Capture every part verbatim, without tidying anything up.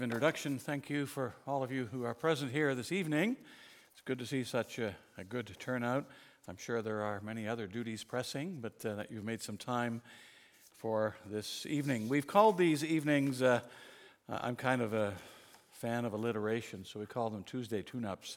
Introduction. Thank you for all of you who are present here this evening. It's good to see such a, a good turnout. I'm sure there are many other duties pressing, but uh, that you've made some time for this evening. We've called these evenings, uh, I'm kind of a fan of alliteration, so we call them Tuesday tune-ups.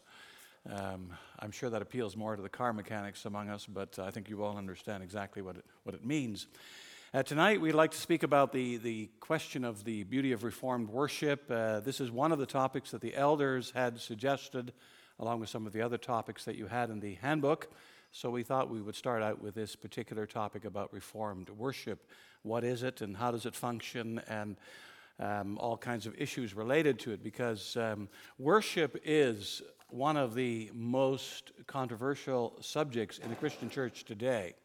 Um, I'm sure that appeals more to the car mechanics among us, but I think you all understand exactly what it, what it means. Uh, tonight, we'd like to speak about the, the question of the beauty of Reformed worship. Uh, this is one of the topics that the elders had suggested, along with some of the other topics that you had in the handbook. So we thought we would start out with this particular topic about Reformed worship. What is it, and how does it function, and um, all kinds of issues related to it, because um, worship is one of the most controversial subjects in the Christian church today.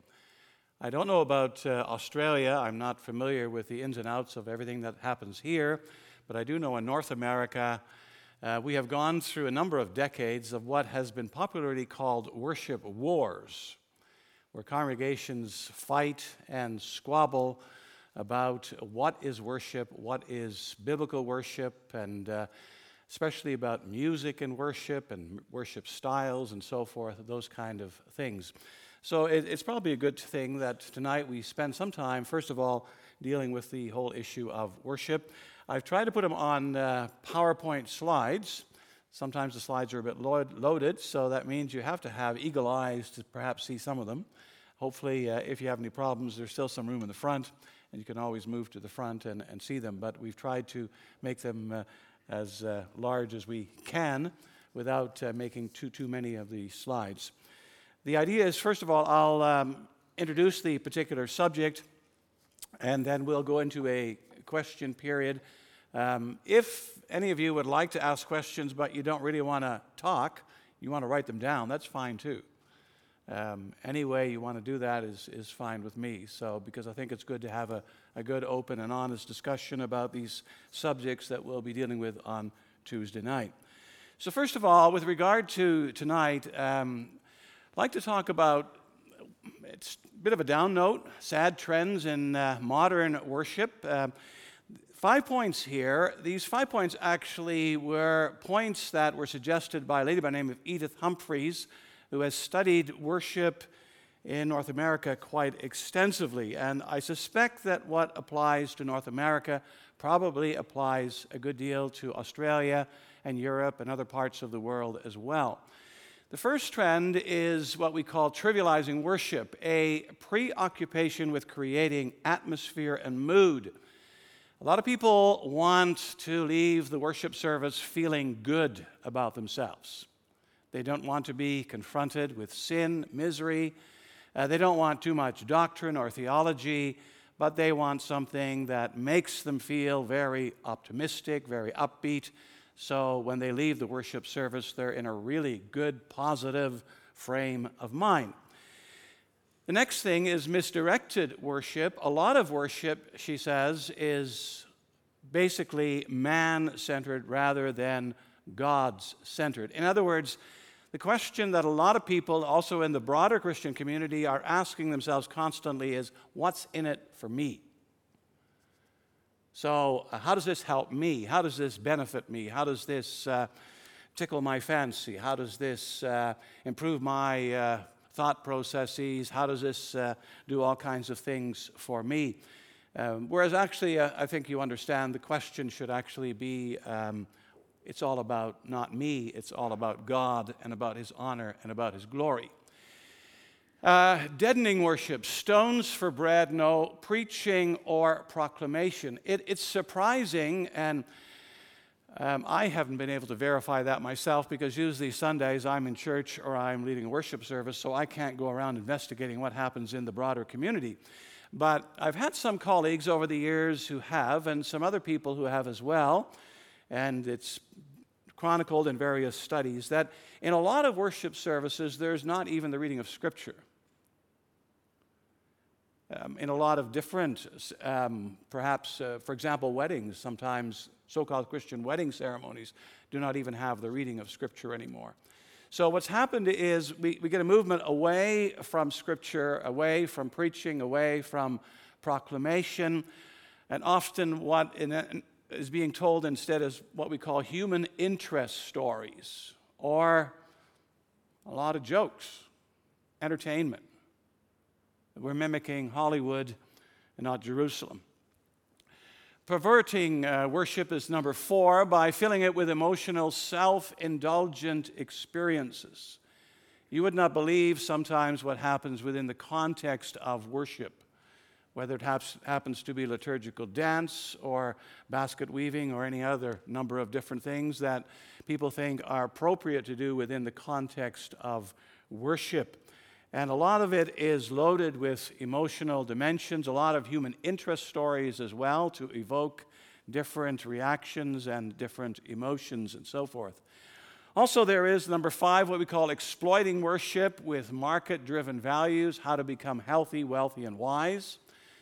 I don't know about uh, Australia. I'm not familiar with the ins and outs of everything that happens here, but I do know in North America, uh, we have gone through a number of decades of what has been popularly called worship wars, where congregations fight and squabble about what is worship, what is biblical worship, and uh, especially about music and worship and worship styles and so forth, those kind of things. So it, it's probably a good thing that tonight we spend some time, first of all, dealing with the whole issue of worship. I've tried to put them on uh, PowerPoint slides. Sometimes the slides are a bit load, loaded, so that means you have to have eagle eyes to perhaps see some of them. Hopefully, uh, if you have any problems, there's still some room in the front, and you can always move to the front and, and see them. But we've tried to make them uh, as uh, large as we can without uh, making too, too many of the slides. The idea is, first of all, I'll um, introduce the particular subject, and then we'll go into a question period. Um, if any of you would like to ask questions, but you don't really want to talk, you want to write them down, that's fine too. Um, any way you want to do that is, is fine with me. So, because I think it's good to have a, a good, open, and honest discussion about these subjects that we'll be dealing with on Tuesday night. So, first of all, with regard to tonight, um, I'd like to talk about, it's a bit of a down note, sad trends in uh, modern worship. Uh, five points here. These five points actually were points that were suggested by a lady by the name of Edith Humphreys, who has studied worship in North America quite extensively. And I suspect that what applies to North America probably applies a good deal to Australia and Europe and other parts of the world as well. The first trend is what we call trivializing worship, a preoccupation with creating atmosphere and mood. A lot of people want to leave the worship service feeling good about themselves. They don't want to be confronted with sin, misery. Uh, they don't want too much doctrine or theology, but they want something that makes them feel very optimistic, very upbeat. So when they leave the worship service, they're in a really good, positive frame of mind. The next thing is misdirected worship. A lot of worship, she says, is basically man-centered rather than God-centered. In other words, the question that a lot of people, also in the broader Christian community, are asking themselves constantly is, what's in it for me? So uh, how does this help me? How does this benefit me? How does this uh, tickle my fancy? How does this uh, improve my uh, thought processes? How does this uh, do all kinds of things for me? Um, whereas actually, uh, I think you understand the question should actually be, um, it's all about not me, it's all about God and about His honor and about His glory. Uh, deadening worship, stones for bread, no preaching or proclamation. It, it's surprising, and um, I haven't been able to verify that myself, because usually Sundays I'm in church or I'm leading a worship service, so I can't go around investigating what happens in the broader community. But I've had some colleagues over the years who have, and some other people who have as well, and it's chronicled in various studies, that in a lot of worship services there's not even the reading of Scripture. Um, in a lot of different, um, perhaps, uh, for example, weddings, sometimes so-called Christian wedding ceremonies do not even have the reading of Scripture anymore. So what's happened is we, we get a movement away from Scripture, away from preaching, away from proclamation, and often what in, is being told instead as what we call human interest stories, or a lot of jokes, entertainment. We're mimicking Hollywood and not Jerusalem. Perverting uh, worship is number four by filling it with emotional, self-indulgent experiences. You would not believe sometimes what happens within the context of worship, whether it haps, happens to be liturgical dance or basket weaving or any other number of different things that people think are appropriate to do within the context of worship. And a lot of it is loaded with emotional dimensions, a lot of human interest stories as well to evoke different reactions and different emotions and so forth. Also, there is, number five, what we call exploiting worship with market-driven values, how to become healthy, wealthy, and wise.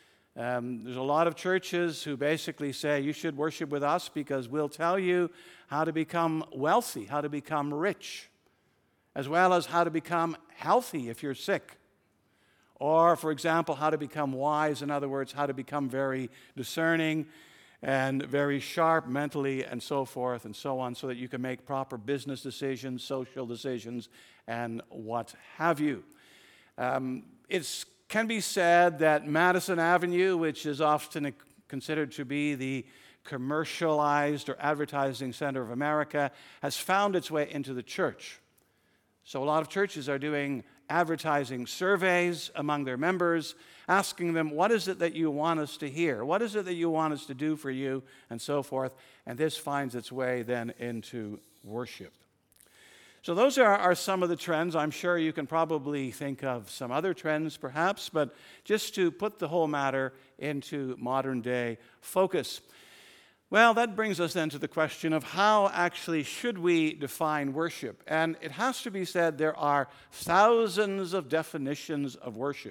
Um, there's a lot of churches who basically say, you should worship with us because we'll tell you how to become wealthy, how to become rich, as well as how to become healthy if you're sick. Or, for example, how to become wise, in other words, how to become very discerning and very sharp mentally and so forth and so on, so that you can make proper business decisions, social decisions, and what have you. Um, it can be said that Madison Avenue, which is often considered to be the commercialized or advertising center of America, has found its way into the church. So a lot of churches are doing advertising surveys among their members, asking them, what is it that you want us to hear? What is it that you want us to do for you? And so forth. And this finds its way then into worship. So those are, are some of the trends. I'm sure you can probably think of some other trends perhaps, but just to put the whole matter into modern day focus. Well, that brings us then to the question of how actually should we define worship? And it has to be said there are thousands of definitions of worship.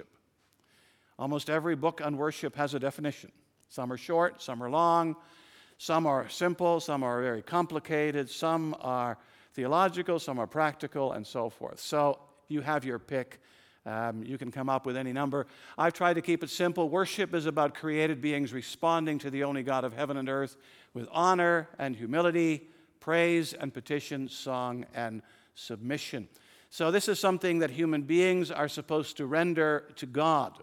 Almost every book on worship has a definition. Some are short, some are long, some are simple, some are very complicated, some are theological, some are practical, and so forth. So you have your pick. Um, you can come up with any number. I've tried to keep it simple. Worship is about created beings responding to the only God of heaven and earth with honor and humility, praise and petition, song and submission. So this is something that human beings are supposed to render to God.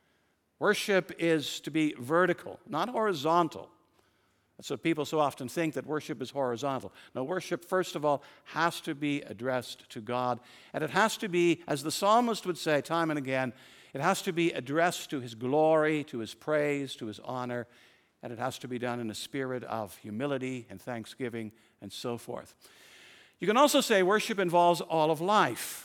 Worship is to be vertical, not horizontal. That's what people so often think, that worship is horizontal. No, worship, first of all, has to be addressed to God. And it has to be, as the psalmist would say time and again, it has to be addressed to his glory, to his praise, to his honor. And it has to be done in a spirit of humility and thanksgiving and so forth. You can also say worship involves all of life.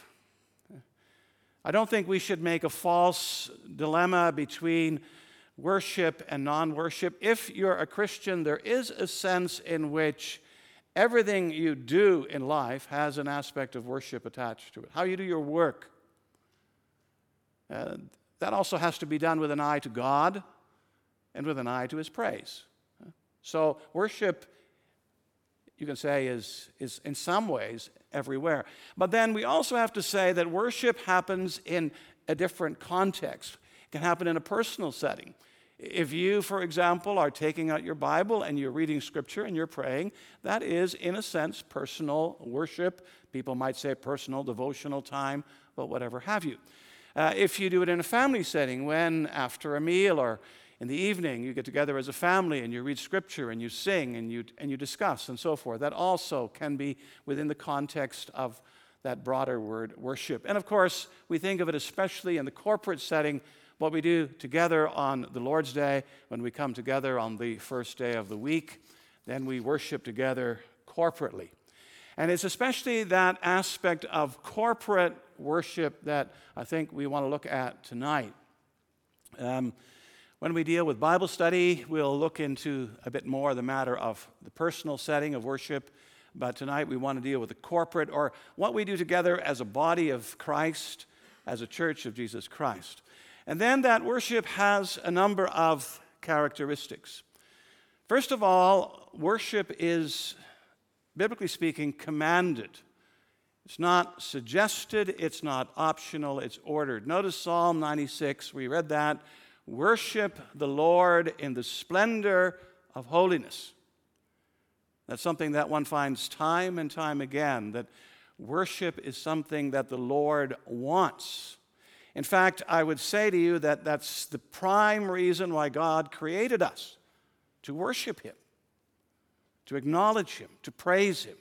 I don't think we should make a false dilemma between worship and non-worship. If you're a Christian, there is a sense in which everything you do in life has an aspect of worship attached to it. How you do your work, uh, that also has to be done with an eye to God and with an eye to his praise. So worship, you can say, is, is in some ways everywhere. But then we also have to say that worship happens in a different context. It can happen in a personal setting. If you, for example, are taking out your Bible and you're reading Scripture and you're praying, that is, in a sense, personal worship. People might say personal devotional time, but whatever have you. Uh, if you do it in a family setting, when after a meal or in the evening you get together as a family and you read Scripture and you sing and you, and you discuss and so forth, that also can be within the context of that broader word, worship. And of course, we think of it especially in the corporate setting, what we do together on the Lord's Day, when we come together on the first day of the week, then we worship together corporately. And it's especially that aspect of corporate worship that I think we want to look at tonight. Um, when we deal with Bible study, we'll look into a bit more the matter of the personal setting of worship. But tonight we want to deal with the corporate, or what we do together as a body of Christ, as a church of Jesus Christ. And then that worship has a number of characteristics. First of all, worship is, biblically speaking, commanded. It's not suggested, it's not optional, it's ordered. Notice Psalm ninety-six, we read that. Worship the Lord in the splendor of holiness. That's something that one finds time and time again, that worship is something that the Lord wants. In fact, I would say to you that that's the prime reason why God created us, to worship Him, to acknowledge Him, to praise Him.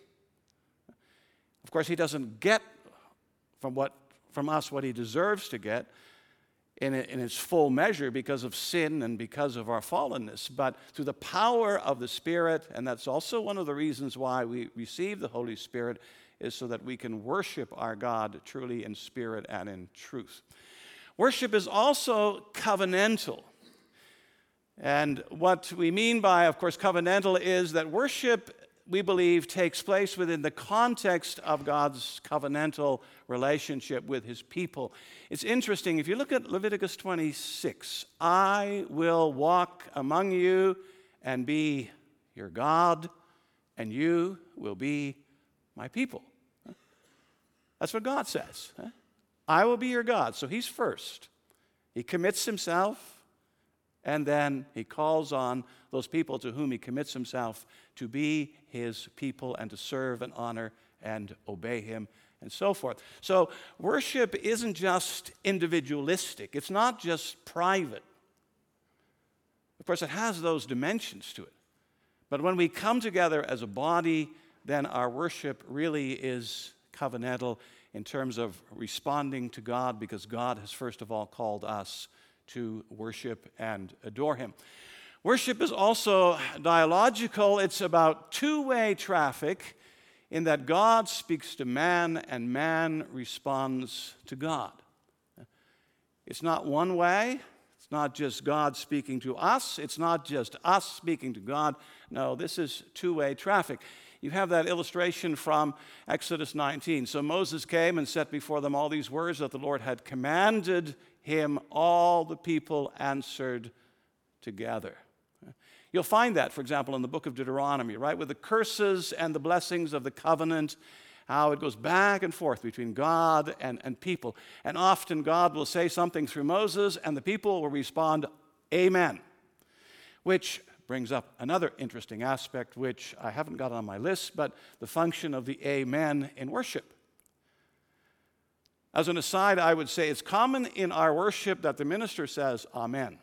Of course, He doesn't get from, what, from us what He deserves to get in, in its full measure because of sin and because of our fallenness, but through the power of the Spirit, and that's also one of the reasons why we receive the Holy Spirit, is so that we can worship our God truly in spirit and in truth. Worship is also covenantal. And what we mean by, of course, covenantal is that worship, we believe, takes place within the context of God's covenantal relationship with His people. It's interesting, if you look at Leviticus twenty-six, I will walk among you and be your God, and you will be my people. That's what God says. I will be your God. So He's first. He commits Himself, and then He calls on those people to whom He commits Himself to be His people and to serve and honor and obey Him and so forth. So worship isn't just individualistic. It's not just private. Of course, it has those dimensions to it. But when we come together as a body, then our worship really is covenantal in terms of responding to God, because God has first of all called us to worship and adore Him. Worship is also dialogical. It's about two-way traffic in that God speaks to man and man responds to God. It's not one way. It's not just God speaking to us. It's not just us speaking to God. No, this is two-way traffic. You have that illustration from Exodus nineteen. So Moses came and set before them all these words that the Lord had commanded him. All the people answered together. You'll find that, for example, in the book of Deuteronomy, right, with the curses and the blessings of the covenant, how it goes back and forth between God and, and people. And often God will say something through Moses, and the people will respond, Amen, which brings up another interesting aspect, which I haven't got on my list, but the function of the Amen in worship. As an aside, I would say it's common in our worship that the minister says, Amen.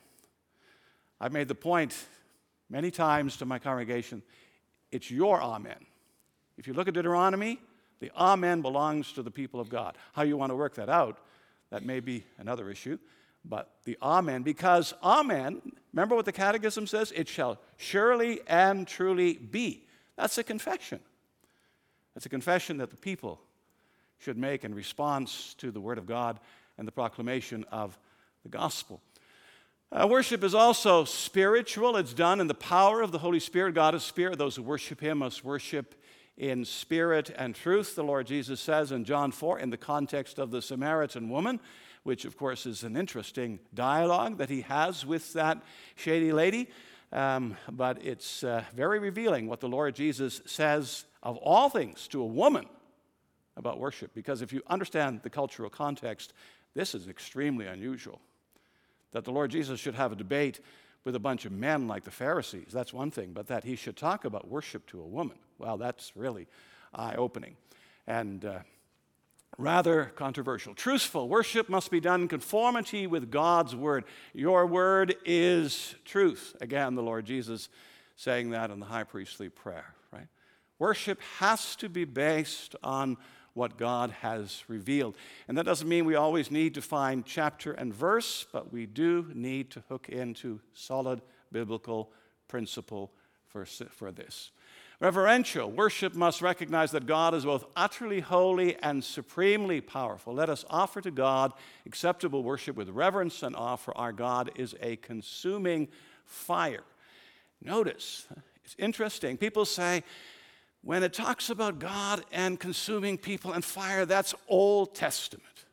I've made the point many times to my congregation, it's your Amen. If you look at Deuteronomy, the Amen belongs to the people of God. How you want to work that out, that may be another issue. But the Amen, because Amen, remember what the Catechism says? It shall surely and truly be. That's a confession. That's a confession that the people should make in response to the Word of God and the proclamation of the gospel. Uh, worship is also spiritual. It's done in the power of the Holy Spirit. God is spirit. Those who worship Him must worship in spirit and truth, the Lord Jesus says in John four, in the context of the Samaritan woman, which, of course, is an interesting dialogue that He has with that shady lady. Um, but it's uh, very revealing what the Lord Jesus says of all things to a woman about worship. Because if you understand the cultural context, this is extremely unusual. That the Lord Jesus should have a debate with a bunch of men like the Pharisees, that's one thing. But that He should talk about worship to a woman, well, that's really eye-opening. And uh, rather controversial. Truthful worship must be done in conformity with God's word. Your word is truth. Again, the Lord Jesus saying that in the high priestly prayer, right? Worship has to be based on what God has revealed. And that doesn't mean we always need to find chapter and verse, but we do need to hook into solid biblical principle for, for this. Reverential worship must recognize that God is both utterly holy and supremely powerful. Let us offer to God acceptable worship with reverence and awe, for our God is a consuming fire. Notice, it's interesting. People say, when it talks about God and consuming people and fire, that's Old Testament.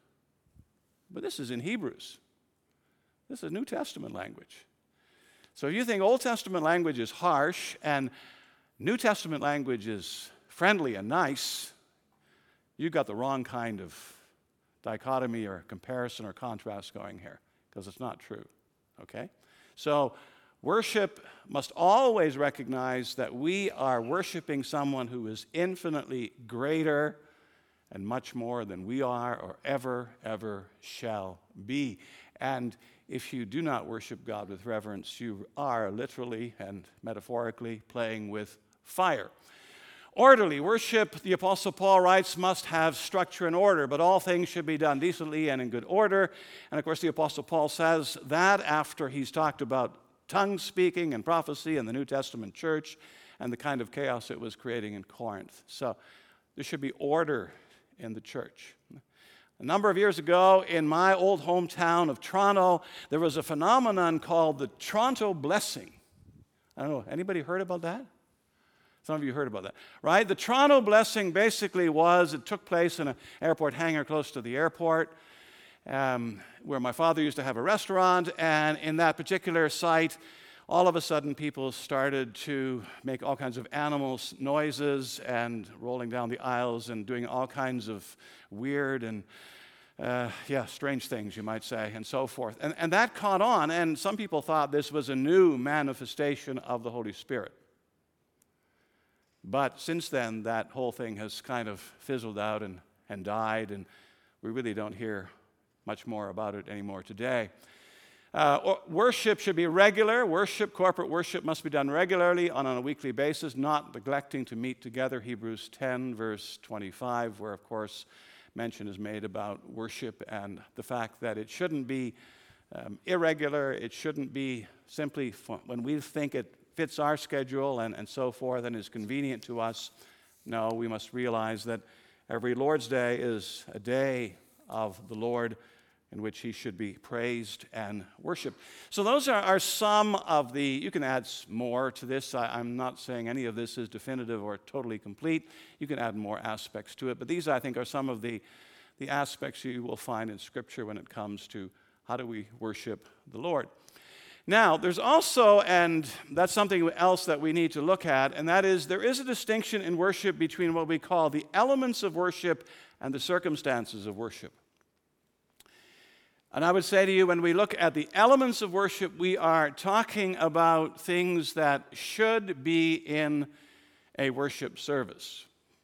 But this is in Hebrews. This is New Testament language. So if you think Old Testament language is harsh and New Testament language is friendly and nice, you've got the wrong kind of dichotomy or comparison or contrast going here, because it's not true, okay? So Worship must always recognize that we are worshiping someone who is infinitely greater and much more than we are or ever, ever shall be. And if you do not worship God with reverence, you are literally and metaphorically playing with fire. Orderly worship, the Apostle Paul writes, must have structure and order, but all things should be done decently and in good order. And of course, the Apostle Paul says that after he's talked about tongue speaking and prophecy in the New Testament church and the kind of chaos it was creating in Corinth. So there should be order in the church. A number of years ago, in my old hometown of Toronto, there was a phenomenon called the Toronto Blessing. I don't know, anybody heard about that? Some of you heard about that, right? The Toronto Blessing basically was, it took place in an airport hangar close to the airport, um, where my father used to have a restaurant, and in that particular site, all of a sudden people started to make all kinds of animal noises and rolling down the aisles and doing all kinds of weird and, uh, yeah, strange things, you might say, and so forth. And, and that caught on, and some people thought this was a new manifestation of the Holy Spirit. But since then, that whole thing has kind of fizzled out and, and died, and we really don't hear much more about it anymore today. Uh, worship should be regular. Worship, corporate worship must be done regularly on, on a weekly basis, not neglecting to meet together. Hebrews ten, verse twenty-five, where, of course, mention is made about worship and the fact that it shouldn't be um, irregular. It shouldn't be simply when we think it fits our schedule and, and so forth and is convenient to us. No, we must realize that every Lord's Day is a day of the Lord in which he should be praised and worshiped. So those are, are some of the, you can add more to this. I, I'm not saying any of this is definitive or totally complete. You can add more aspects to it. But these, I think, are some of the, the aspects you will find in Scripture when it comes to how do we worship the Lord. Now, there's also, and that's something else that we need to look at, and that is there is a distinction in worship between what we call the elements of worship and the circumstances of worship. And I would say to you, when we look at the elements of worship, we are talking about things that should be in a worship service.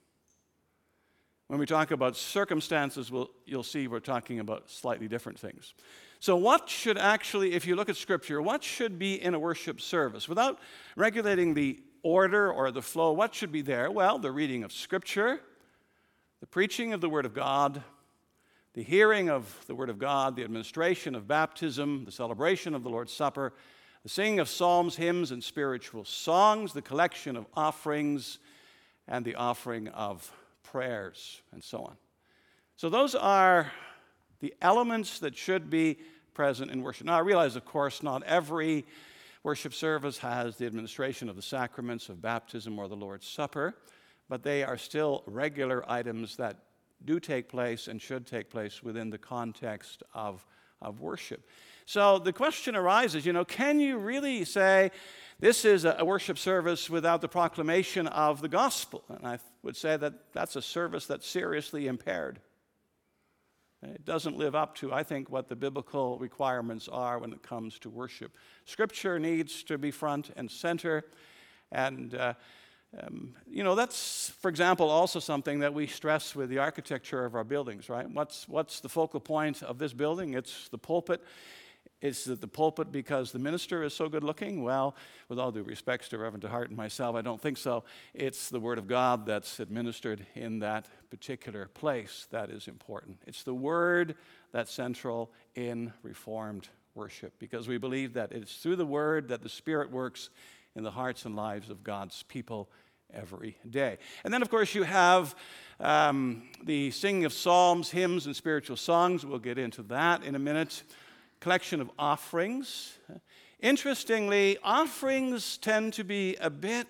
When we talk about circumstances, we'll, you'll see we're talking about slightly different things. So what should actually, if you look at Scripture, what should be in a worship service? Without regulating the order or the flow, what should be there? Well, the reading of Scripture, the preaching of the Word of God, the hearing of the Word of God, the administration of baptism, the celebration of the Lord's Supper, the singing of psalms, hymns, and spiritual songs, the collection of offerings, and the offering of prayers, and so on. So those are the elements that should be present in worship. Now, I realize, of course, not every worship service has the administration of the sacraments of baptism or the Lord's Supper, but they are still regular items that do take place and should take place within the context of, of worship. So the question arises, you know, can you really say this is a worship service without the proclamation of the gospel? And I would say that that's a service that's seriously impaired. It doesn't live up to, I think, what the biblical requirements are when it comes to worship. Scripture needs to be front and center, and uh, Um, you know, that's, for example, also something that we stress with the architecture of our buildings, right? What's, what's the focal point of this building? It's the pulpit. Is it the pulpit because the minister is so good looking? Well, with all due respects to Reverend DeHart and myself, I don't think so. It's the Word of God that's administered in that particular place that is important. It's the Word that's central in Reformed worship, because we believe that it's through the Word that the Spirit works in the hearts and lives of God's people every day. And then, of course, you have um, the singing of psalms, hymns, and spiritual songs. We'll get into that in a minute. Collection of offerings. Interestingly, offerings tend to be a bit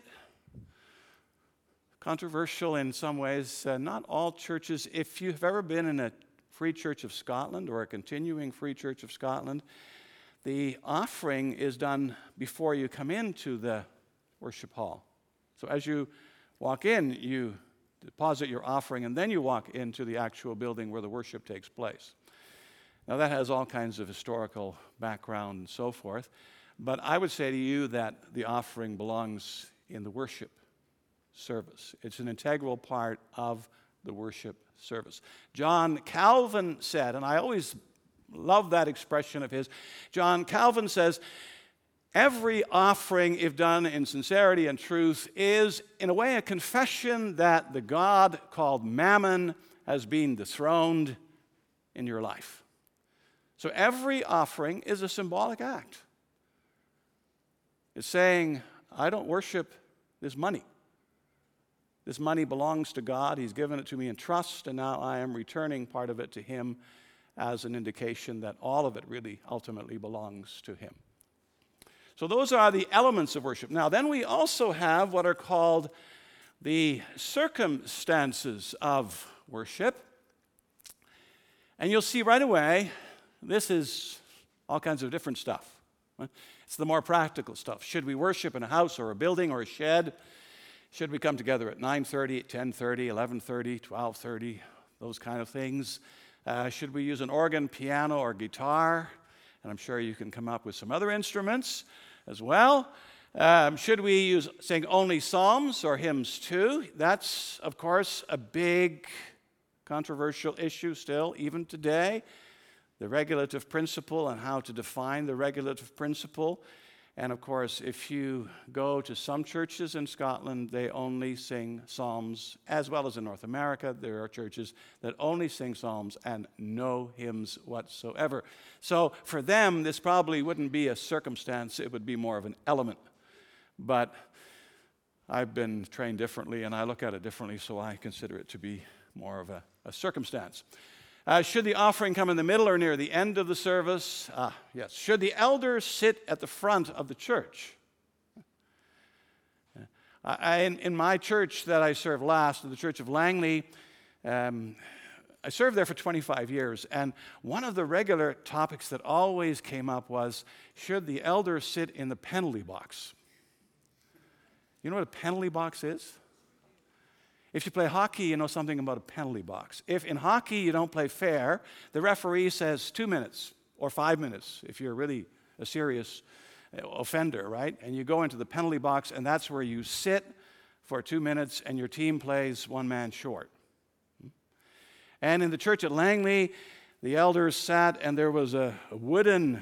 controversial in some ways. Uh, not all churches, if you've ever been in a Free Church of Scotland or a continuing Free Church of Scotland, the offering is done before you come into the worship hall. So as you walk in, you deposit your offering, and then you walk into the actual building where the worship takes place. Now, that has all kinds of historical background and so forth. But I would say to you that the offering belongs in the worship service. It's an integral part of the worship service. John Calvin said, and I always love that expression of his, John Calvin says, every offering, if done in sincerity and truth, is in a way a confession that the God called Mammon has been dethroned in your life. So every offering is a symbolic act. It's saying, I don't worship this money. This money belongs to God. He's given it to me in trust, and now I am returning part of it to Him as an indication that all of it really ultimately belongs to Him. So those are the elements of worship. Now, then we also have what are called the circumstances of worship. And you'll see right away, this is all kinds of different stuff. It's the more practical stuff. Should we worship in a house or a building or a shed? Should we come together at nine thirty, ten thirty, eleven thirty, twelve thirty, those kind of things? Uh, should we use an organ, piano, or guitar? And I'm sure you can come up with some other instruments as well. Um, should we use sing only psalms or hymns too? That's, of course, a big controversial issue still, even today. The regulative principle and how to define the regulative principle. And of course, if you go to some churches in Scotland, they only sing psalms, as well as in North America. There are churches that only sing psalms and no hymns whatsoever. So for them, this probably wouldn't be a circumstance, it would be more of an element. But I've been trained differently, and I look at it differently, so I consider it to be more of a, a circumstance. Uh, should the offering come in the middle or near the end of the service? Ah, yes. Should the elders sit at the front of the church? I, in, in my church that I served last, the Church of Langley, um, I served there for twenty-five years, and one of the regular topics that always came up was, should the elders sit in the penalty box? You know what a penalty box is? If you play hockey, you know something about a penalty box. If in hockey you don't play fair, the referee says two minutes or five minutes if you're really a serious offender, right? And you go into the penalty box, and that's where you sit for two minutes and your team plays one man short. And in the church at Langley, the elders sat, and there was a, a wooden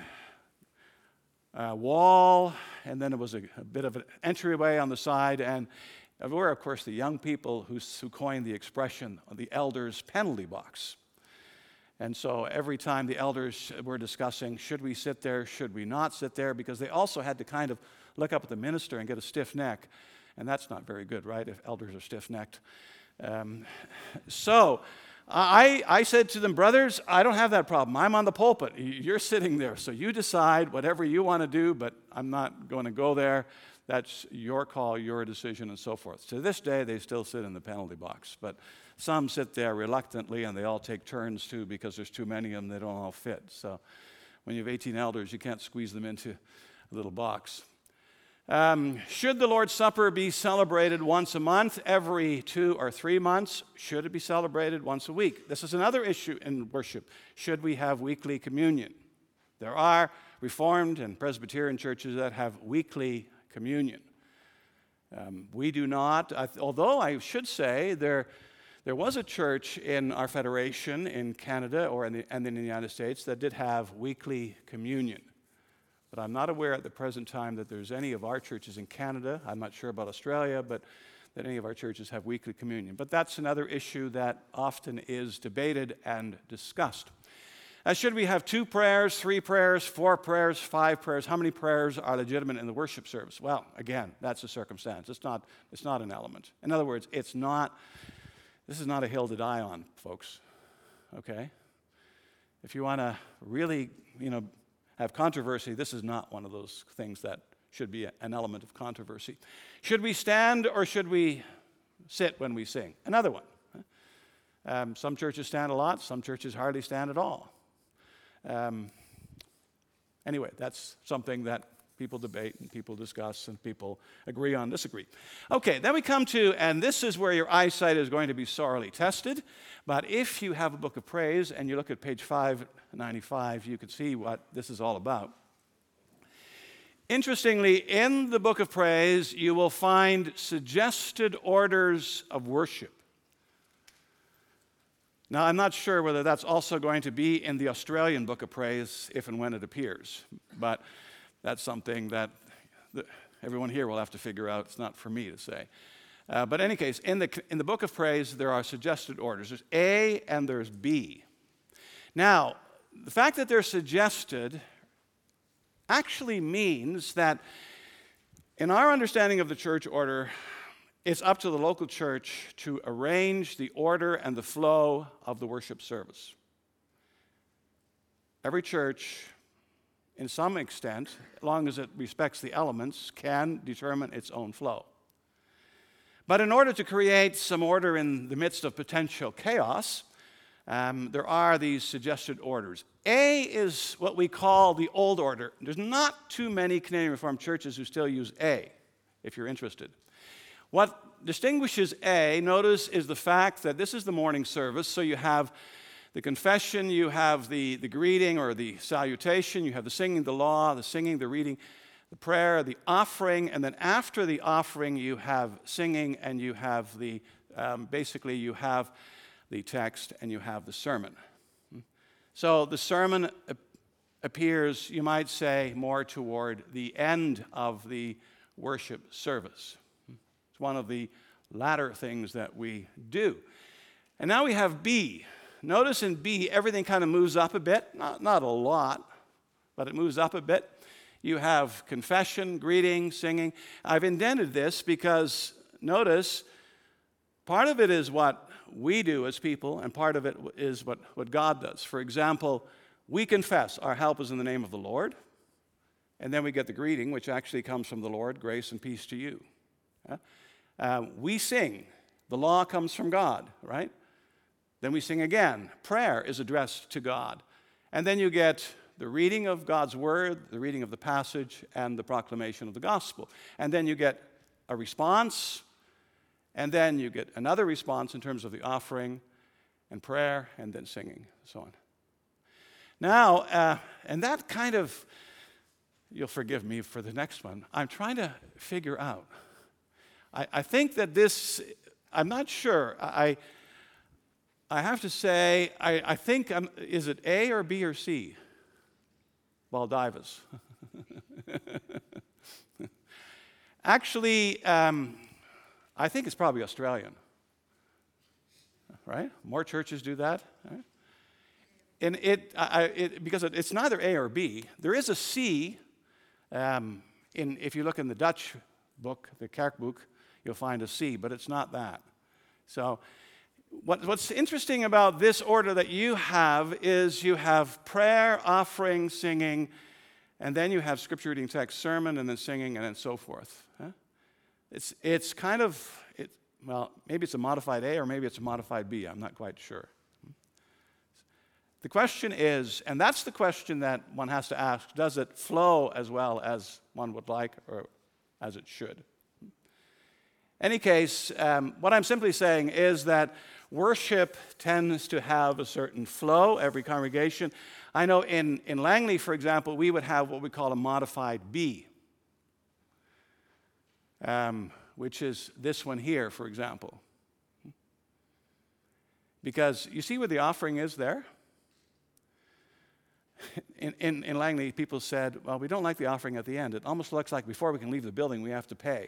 uh, wall, and then there was a, a bit of an entryway on the side, and we're, of course, the young people who, who coined the expression of the elders' penalty box. And so every time the elders were discussing, should we sit there, should we not sit there, because they also had to kind of look up at the minister and get a stiff neck. And that's not very good, right, if elders are stiff-necked. Um, so I, I said to them, brothers, I don't have that problem. I'm on the pulpit. You're sitting there, so you decide whatever you want to do, but I'm not going to go there. That's your call, your decision, and so forth. To this day, they still sit in the penalty box. But some sit there reluctantly, and they all take turns, too, because there's too many of them, they don't all fit. So when you have eighteen elders, you can't squeeze them into a little box. Um, should the Lord's Supper be celebrated once a month, every two or three months? Should it be celebrated once a week? This is another issue in worship. Should we have weekly communion? There are Reformed and Presbyterian churches that have weekly communion. Um, we do not, I, although I should say there, there was a church in our federation in Canada or in the, and in the United States that did have weekly communion. But I'm not aware at the present time that there's any of our churches in Canada, I'm not sure about Australia, but that any of our churches have weekly communion. But that's another issue that often is debated and discussed. Uh, should we have two prayers, three prayers, four prayers, five prayers? How many prayers are legitimate in the worship service? Well, again, that's a circumstance. It's not, it's not an element. In other words, it's not, this is not a hill to die on, folks, okay? If you want to really, you know, have controversy, this is not one of those things that should be a, an element of controversy. Should we stand or should we sit when we sing? Another one. Um, some churches stand a lot, some churches hardly stand at all. Um, anyway, that's something that people debate and people discuss and people agree on, disagree. Okay, then we come to, and this is where your eyesight is going to be sorely tested, but if you have a book of praise and you look at page five ninety-five, you can see what this is all about. Interestingly, in the book of praise, you will find suggested orders of worship. Now, I'm not sure whether that's also going to be in the Australian book of praise if and when it appears, but that's something that the, everyone here will have to figure out. It's not for me to say. Uh, but in any case, in the, in the book of praise, there are suggested orders. There's A and there's B. Now, the fact that they're suggested actually means that in our understanding of the church order, it's up to the local church to arrange the order and the flow of the worship service. Every church, in some extent, as long as it respects the elements, can determine its own flow. But in order to create some order in the midst of potential chaos, um, there are these suggested orders. A is what we call the old order. There's not too many Canadian Reformed churches who still use A, if you're interested. What distinguishes A, notice, is the fact that this is the morning service, so you have the confession, you have the, the greeting or the salutation, you have the singing, the law, the singing, the reading, the prayer, the offering, and then after the offering you have singing and you have the, um, basically you have the text and you have the sermon. So the sermon appears, you might say, more toward the end of the worship service. It's one of the latter things that we do. And now we have B. Notice in B, everything kind of moves up a bit. Not, not a lot, but it moves up a bit. You have confession, greeting, singing. I've indented this because, notice, part of it is what we do as people, and part of it is what, what God does. For example, we confess our help is in the name of the Lord, and then we get the greeting, which actually comes from the Lord, grace and peace to you. Yeah? Uh, we sing, the law comes from God, right? Then we sing again. Prayer is addressed to God. And then you get the reading of God's word, the reading of the passage, and the proclamation of the gospel. And then you get a response, and then you get another response in terms of the offering and prayer, and then singing, and so on. Now, uh, and that kind of, you'll forgive me for the next one, I'm trying to figure out. I, I think that this, I'm not sure. I, I have to say, I, I think, I'm, is it A or B or C? Valdivas. Actually, um, I think it's probably Australian, right? More churches do that. Right? And it, I, it because it, it's neither A or B. There is a C. Um, in if you look in the Dutch book, the Kerkboek, you'll find a C, but it's not that. So, what, what's interesting about this order that you have is you have prayer, offering, singing, and then you have scripture reading, text, sermon, and then singing, and then so forth. Huh? It's, it's kind of, it, well, maybe it's a modified A or maybe it's a modified B. I'm not quite sure. The question is, and that's the question that one has to ask, does it flow as well as one would like or as it should? Any case, um, what I'm simply saying is that worship tends to have a certain flow, every congregation. I know in, in Langley, for example, we would have what we call a modified B. Um, which is this one here, for example. Because you see where the offering is there? In, in, in Langley, people said, well, we don't like the offering at the end. It almost looks like before we can leave the building, we have to pay.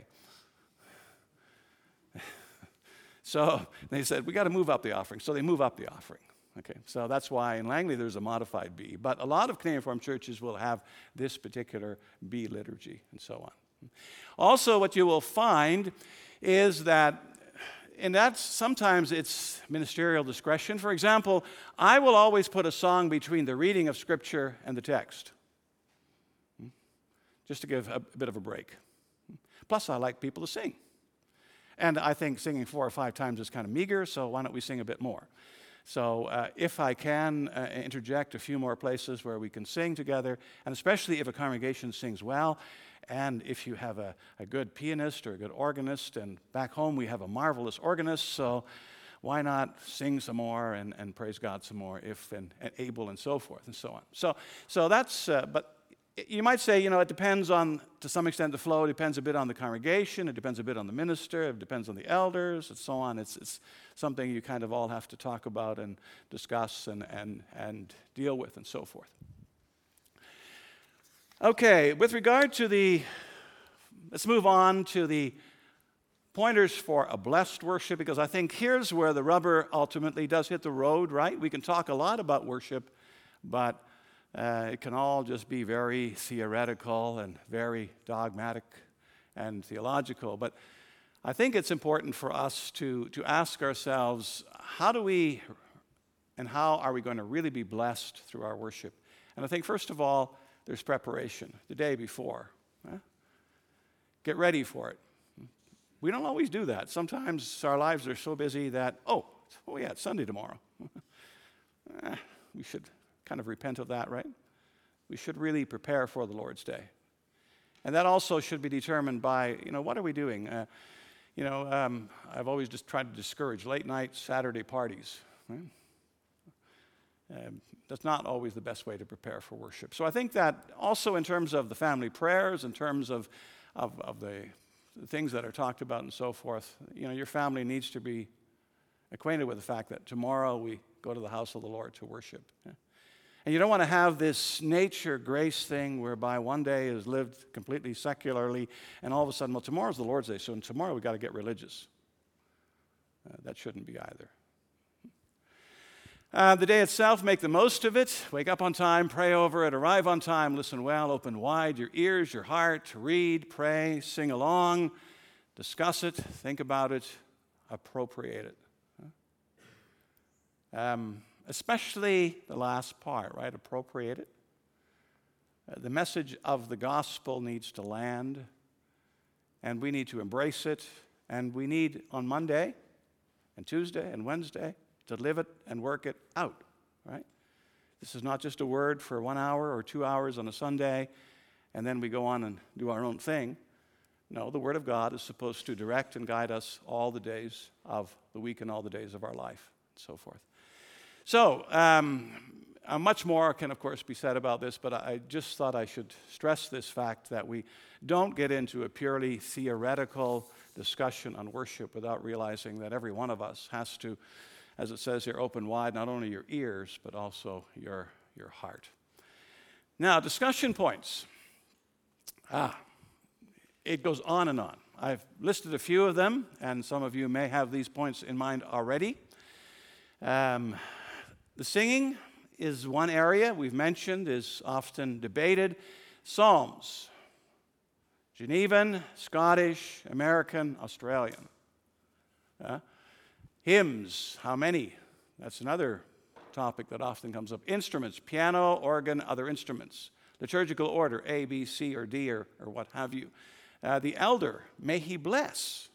So they said, we got to move up the offering. So they move up the offering. Okay, so that's why in Langley there's a modified B. But a lot of Canadian Reformed churches will have this particular B liturgy and so on. Also, what you will find is that, and that's sometimes it's ministerial discretion. For example, I will always put a song between the reading of Scripture and the text, just to give a, a bit of a break. Plus, I like people to sing. And I think singing four or five times is kind of meager, so why don't we sing a bit more? So uh, if I can uh, interject a few more places where we can sing together, and especially if a congregation sings well, and if you have a, a good pianist or a good organist, and back home we have a marvelous organist, so why not sing some more and, and praise God some more if and, and able and so forth and so on. So, so that's, uh, but you might say, you know, it depends on, to some extent, the flow. It depends a bit on the congregation. It depends a bit on the minister. It depends on the elders, and so on. It's, it's something you kind of all have to talk about and discuss and, and, and deal with and so forth. Okay, with regard to the, let's move on to the pointers for a blessed worship, because I think here's where the rubber ultimately does hit the road, right? We can talk a lot about worship, but uh, it can all just be very theoretical and very dogmatic and theological. But I think it's important for us to, to ask ourselves, how do we and how are we going to really be blessed through our worship? And I think, first of all, there's preparation the day before. Huh? Get ready for it. We don't always do that. Sometimes our lives are so busy that, oh, oh yeah, it's Sunday tomorrow. eh, we should kind of repent of that, right? We should really prepare for the Lord's Day. And that also should be determined by, you know, what are we doing? Uh, you know, um, I've always just tried to discourage late night Saturday parties. Right? Um, that's not always the best way to prepare for worship. So I think that also in terms of the family prayers, in terms of, of, of the, the things that are talked about and so forth, you know, your family needs to be acquainted with the fact that tomorrow we go to the house of the Lord to worship. Yeah? And you don't want to have this nature grace thing whereby one day is lived completely secularly and all of a sudden, well, tomorrow's the Lord's Day, so tomorrow we've got to get religious. Uh, that shouldn't be either. Uh, the day itself, make the most of it. Wake up on time, pray over it, arrive on time, listen well, open wide your ears, your heart, to read, pray, sing along, discuss it, think about it, appropriate it. Um, especially the last part, right? Appropriate it. Uh, the message of the gospel needs to land, and we need to embrace it, and we need on Monday and Tuesday and Wednesday to live it and work it out, right? This is not just a word for one hour or two hours on a Sunday, and then we go on and do our own thing. No, the Word of God is supposed to direct and guide us all the days of the week and all the days of our life, and so forth. So, um, uh, much more can, of course, be said about this, but I just thought I should stress this fact that we don't get into a purely theoretical discussion on worship without realizing that every one of us has to, as it says here, open wide not only your ears, but also your, your heart. Now, discussion points. Ah, it goes on and on. I've listed a few of them, and some of you may have these points in mind already. Um, the singing is one area we've mentioned, is often debated. Psalms, Genevan, Scottish, American, Australian. Uh, hymns, how many? That's another topic that often comes up. Instruments, piano, organ, other instruments. Liturgical order, A, B, C, or D, or, or what have you. Uh, the elder, may he bless.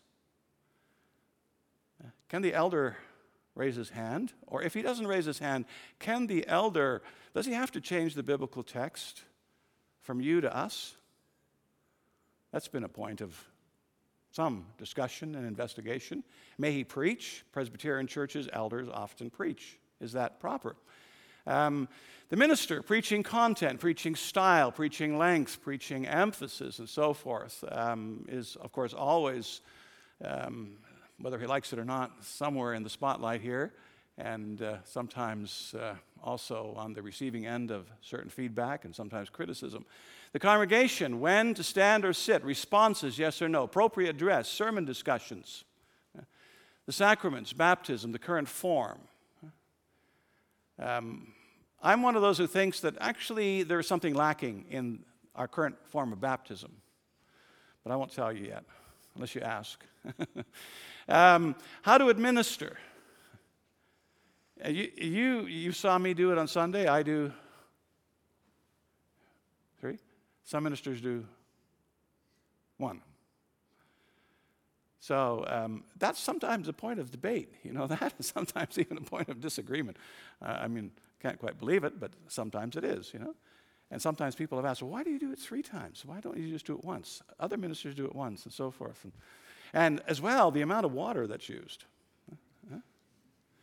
Uh, can the elder raise his hand? Or if he doesn't raise his hand, can the elder, does he have to change the biblical text from you to us? That's been a point of some discussion and investigation. May he preach? Presbyterian churches, elders often preach. Is that proper? Um, the minister, preaching content, preaching style, preaching length, preaching emphasis, and so forth, um, is, of course, always, um, whether he likes it or not, somewhere in the spotlight here, and uh, sometimes uh, also on the receiving end of certain feedback and sometimes criticism. The congregation, when to stand or sit, responses, yes or no, appropriate dress, sermon discussions. The sacraments, baptism, the current form. Um, I'm one of those who thinks that actually there's something lacking in our current form of baptism. But I won't tell you yet, unless you ask. um, how to administer. You, you, you saw me do it on Sunday. I do three. Some ministers do one. So um, that's sometimes a point of debate, you know that? Sometimes even a point of disagreement. Uh, I mean, can't quite believe it, but sometimes it is, you know? And sometimes people have asked, well, why do you do it three times? Why don't you just do it once? Other ministers do it once, and so forth. And, and as well, the amount of water that's used. Uh,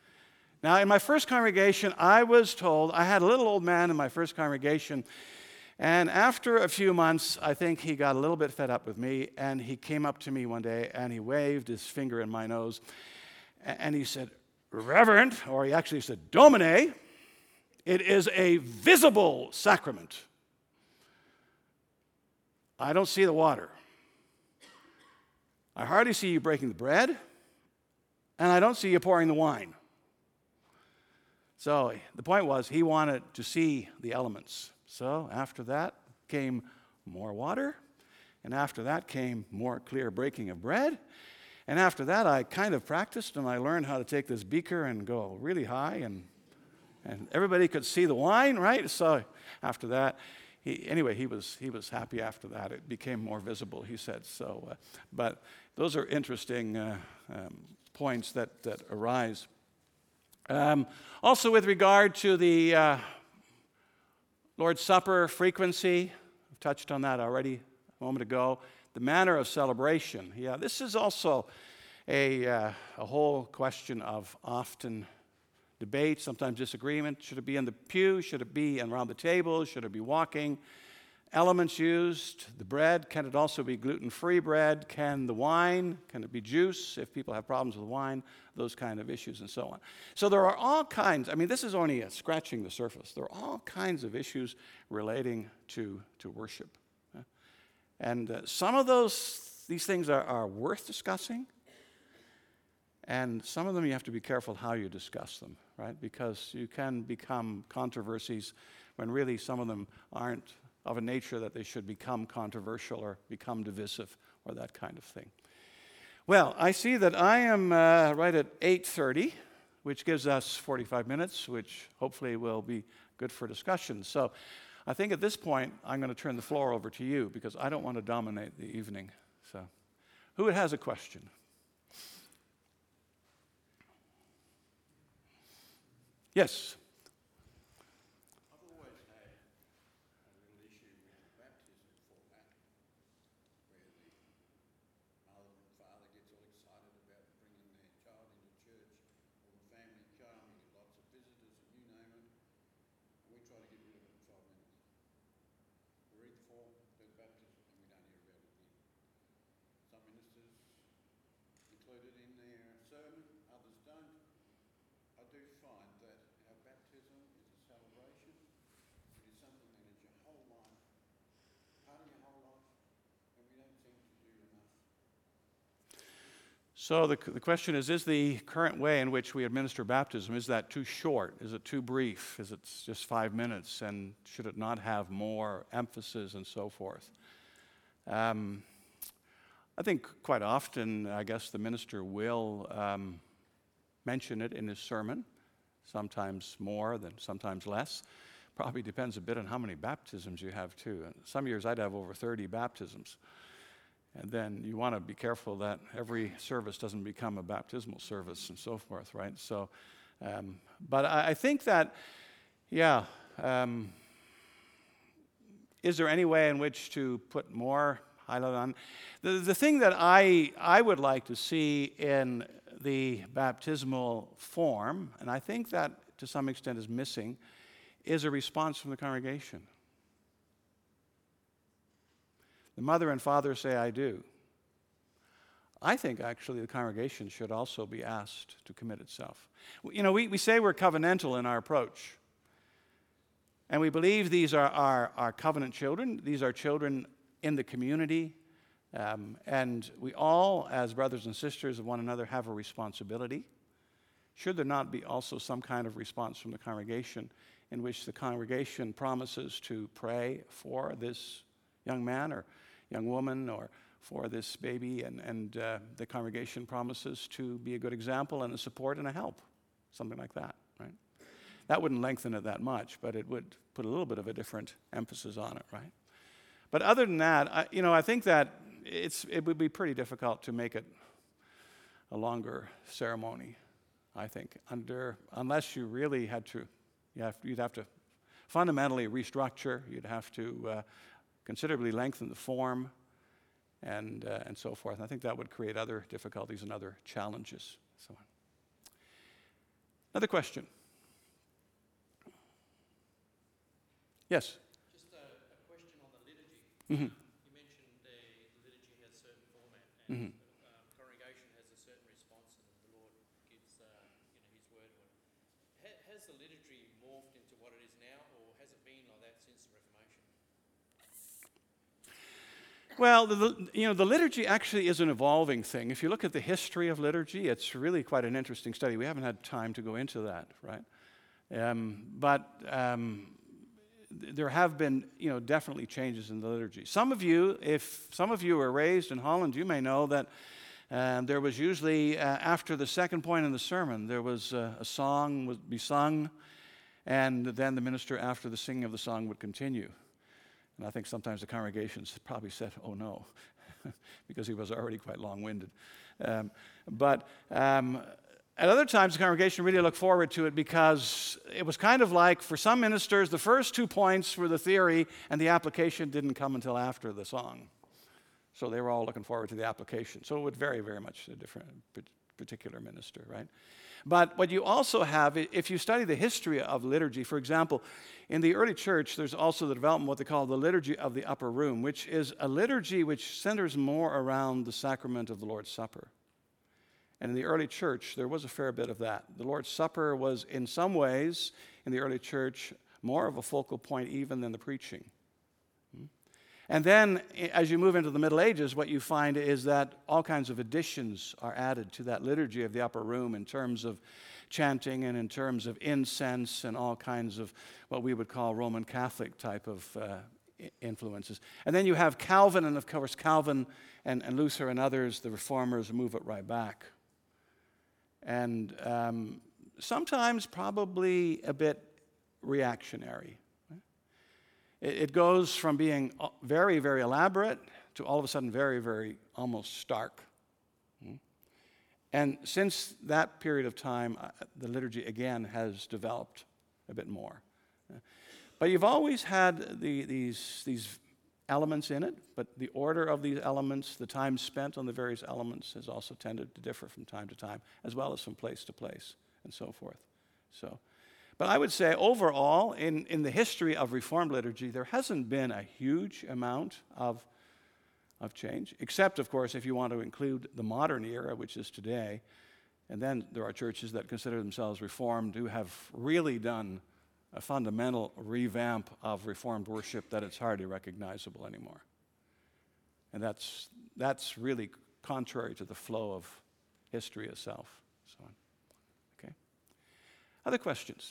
Now, in my first congregation, I was told, I had a little old man in my first congregation, And after a few months, I think he got a little bit fed up with me, and he came up to me one day, and he waved his finger in my nose, and he said, "Reverend," or he actually said, "Domine, it is a visible sacrament. I don't see the water. I hardly see you breaking the bread, and I don't see you pouring the wine." So the point was, he wanted to see the elements. So after that came more water, and after that came more clear breaking of bread. And after that, I kind of practiced, and I learned how to take this beaker and go really high, and and everybody could see the wine, right? So after that, he, anyway, he was he was happy after that. It became more visible, he said. So, uh, but those are interesting uh, um, points that that arise. Um, also, with regard to the uh, Lord's Supper frequency, I've touched on that already a moment ago. The manner of celebration. Yeah, this is also a, uh, a whole question of often debate, sometimes disagreement. Should it be in the pew? Should it be around the table? Should it be walking? Elements used. The bread, can it also be gluten-free bread? Can the wine, can it be juice if people have problems with wine? Those kind of issues and so on. So there are all kinds, I mean, this is only uh, scratching the surface. There are all kinds of issues relating to, to worship. And uh, some of those, these things are, are worth discussing, and some of them you have to be careful how you discuss them, right? Because you can become controversies when really some of them aren't of a nature that they should become controversial or become divisive or that kind of thing. Well, I see that I am uh, right at eight thirty, which gives us forty-five minutes, which hopefully will be good for discussion. So I think at this point, I'm going to turn the floor over to you because I don't want to dominate the evening. So, who has a question? Yes. I've always had a little issue with the baptism format, where the mother and father gets all excited about bringing their child into church, all the family come, you get lots of visitors, and you name it, and we try to get rid of it in five minutes. We read the form, do the baptism, and we don't hear about it again. Some ministers include it in their sermon, others don't. I do find that our baptism is a celebration. It is something that is your whole life, part of your whole life, and we don't seem to do enough. So the, the question is, is the current way in which we administer baptism, is that too short? Is it too brief? Is it just five minutes? And should it not have more emphasis and so forth? Um, I think quite often, I guess the minister will um, mention it in his sermon, sometimes more than sometimes less. Probably depends a bit on how many baptisms you have too. And some years I'd have over thirty baptisms. And then you want to be careful that every service doesn't become a baptismal service and so forth, right? So, um, but I, I think that, yeah, um, is there any way in which to put more highlight on? The, the thing that I, I would like to see in the baptismal form, and I think that to some extent is missing, is a response from the congregation. The mother and father say, "I do." I think actually the congregation should also be asked to commit itself. You know, we, we say we're covenantal in our approach. And we believe these are our, our covenant children. These are children in the community. Um, and we all, as brothers and sisters of one another, have a responsibility. Should there not be also some kind of response from the congregation in which the congregation promises to pray for this young man or young woman or for this baby, and, and uh, the congregation promises to be a good example and a support and a help, something like that, right? That wouldn't lengthen it that much, but it would put a little bit of a different emphasis on it, right? But other than that, I, you know, I think that it's it would be pretty difficult to make it a longer ceremony, I think, under unless you really had to, you have, you'd have to fundamentally restructure, you'd have to uh, considerably lengthen the form, and uh, and so forth. And I think that would create other difficulties and other challenges. So, another question. Yes. Just a, a Mm-hmm. You mentioned the liturgy has a certain format, and Mm-hmm. um, congregation has a certain response, and the Lord gives uh, you know His word to it. Ha- has the liturgy morphed into what it is now, or has it been like that since the Reformation? Well, the, the- you know, the liturgy actually is an evolving thing. If you look at the history of liturgy, it's really quite an interesting study. We haven't had time to go into that, right? Um, but um, th- there have been, you know, definitely changes in the liturgy. Some of you, if some of you were raised in Holland, you may know that um, there was usually, uh, after the second point in the sermon, there was uh, a song would be sung, and then the minister, after the singing of the song, would continue. And I think sometimes the congregations probably said, oh no, because he was already quite long-winded. Um, but um, at other times, the congregation really looked forward to it because it was kind of like, for some ministers, the first two points were the theory, and the application didn't come until after the song. So they were all looking forward to the application. So it would vary very much a different particular minister, right? But what you also have, if you study the history of liturgy, for example, in the early church, there's also the development of what they call the liturgy of the upper room, which is a liturgy which centers more around the sacrament of the Lord's Supper. And in the early church, there was a fair bit of that. The Lord's Supper was, in some ways, in the early church, more of a focal point even than the preaching. And then, as you move into the Middle Ages, what you find is that all kinds of additions are added to that liturgy of the upper room in terms of chanting and in terms of incense and all kinds of what we would call Roman Catholic type of uh, influences. And then you have Calvin, and of course Calvin and, and Luther and others, the reformers, move it right back. And um, sometimes probably a bit reactionary. It goes from being very, very elaborate to all of a sudden very, very almost stark. And since that period of time, the liturgy again has developed a bit more. But you've always had the, these, these elements in it, but the order of these elements, the time spent on the various elements has also tended to differ from time to time, as well as from place to place and so forth. So. But I would say overall, in, in the history of Reformed liturgy, there hasn't been a huge amount of, of change, except, of course, if you want to include the modern era, which is today. And then there are churches that consider themselves Reformed who have really done a fundamental revamp of Reformed worship that it's hardly recognizable anymore. And that's, that's really contrary to the flow of history itself. So, okay. Other questions?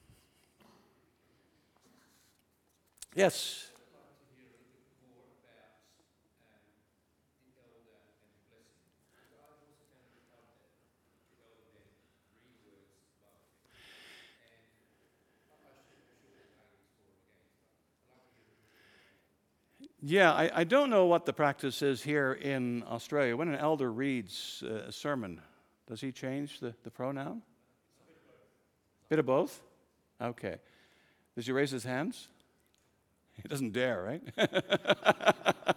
Yes. I'd like to hear a little bit more about um, the elder and the blessing. Because I've also found it hard that the elder then rewords above it. And I, I should, I'm sure there's arguments for and against, but I'd like to hear a little bit more. Yeah, I, I don't know what the practice is here in Australia. When an elder reads uh, a sermon, does he change the, the pronoun? Bit of both? Okay. Does he raise his hands? He doesn't dare, right?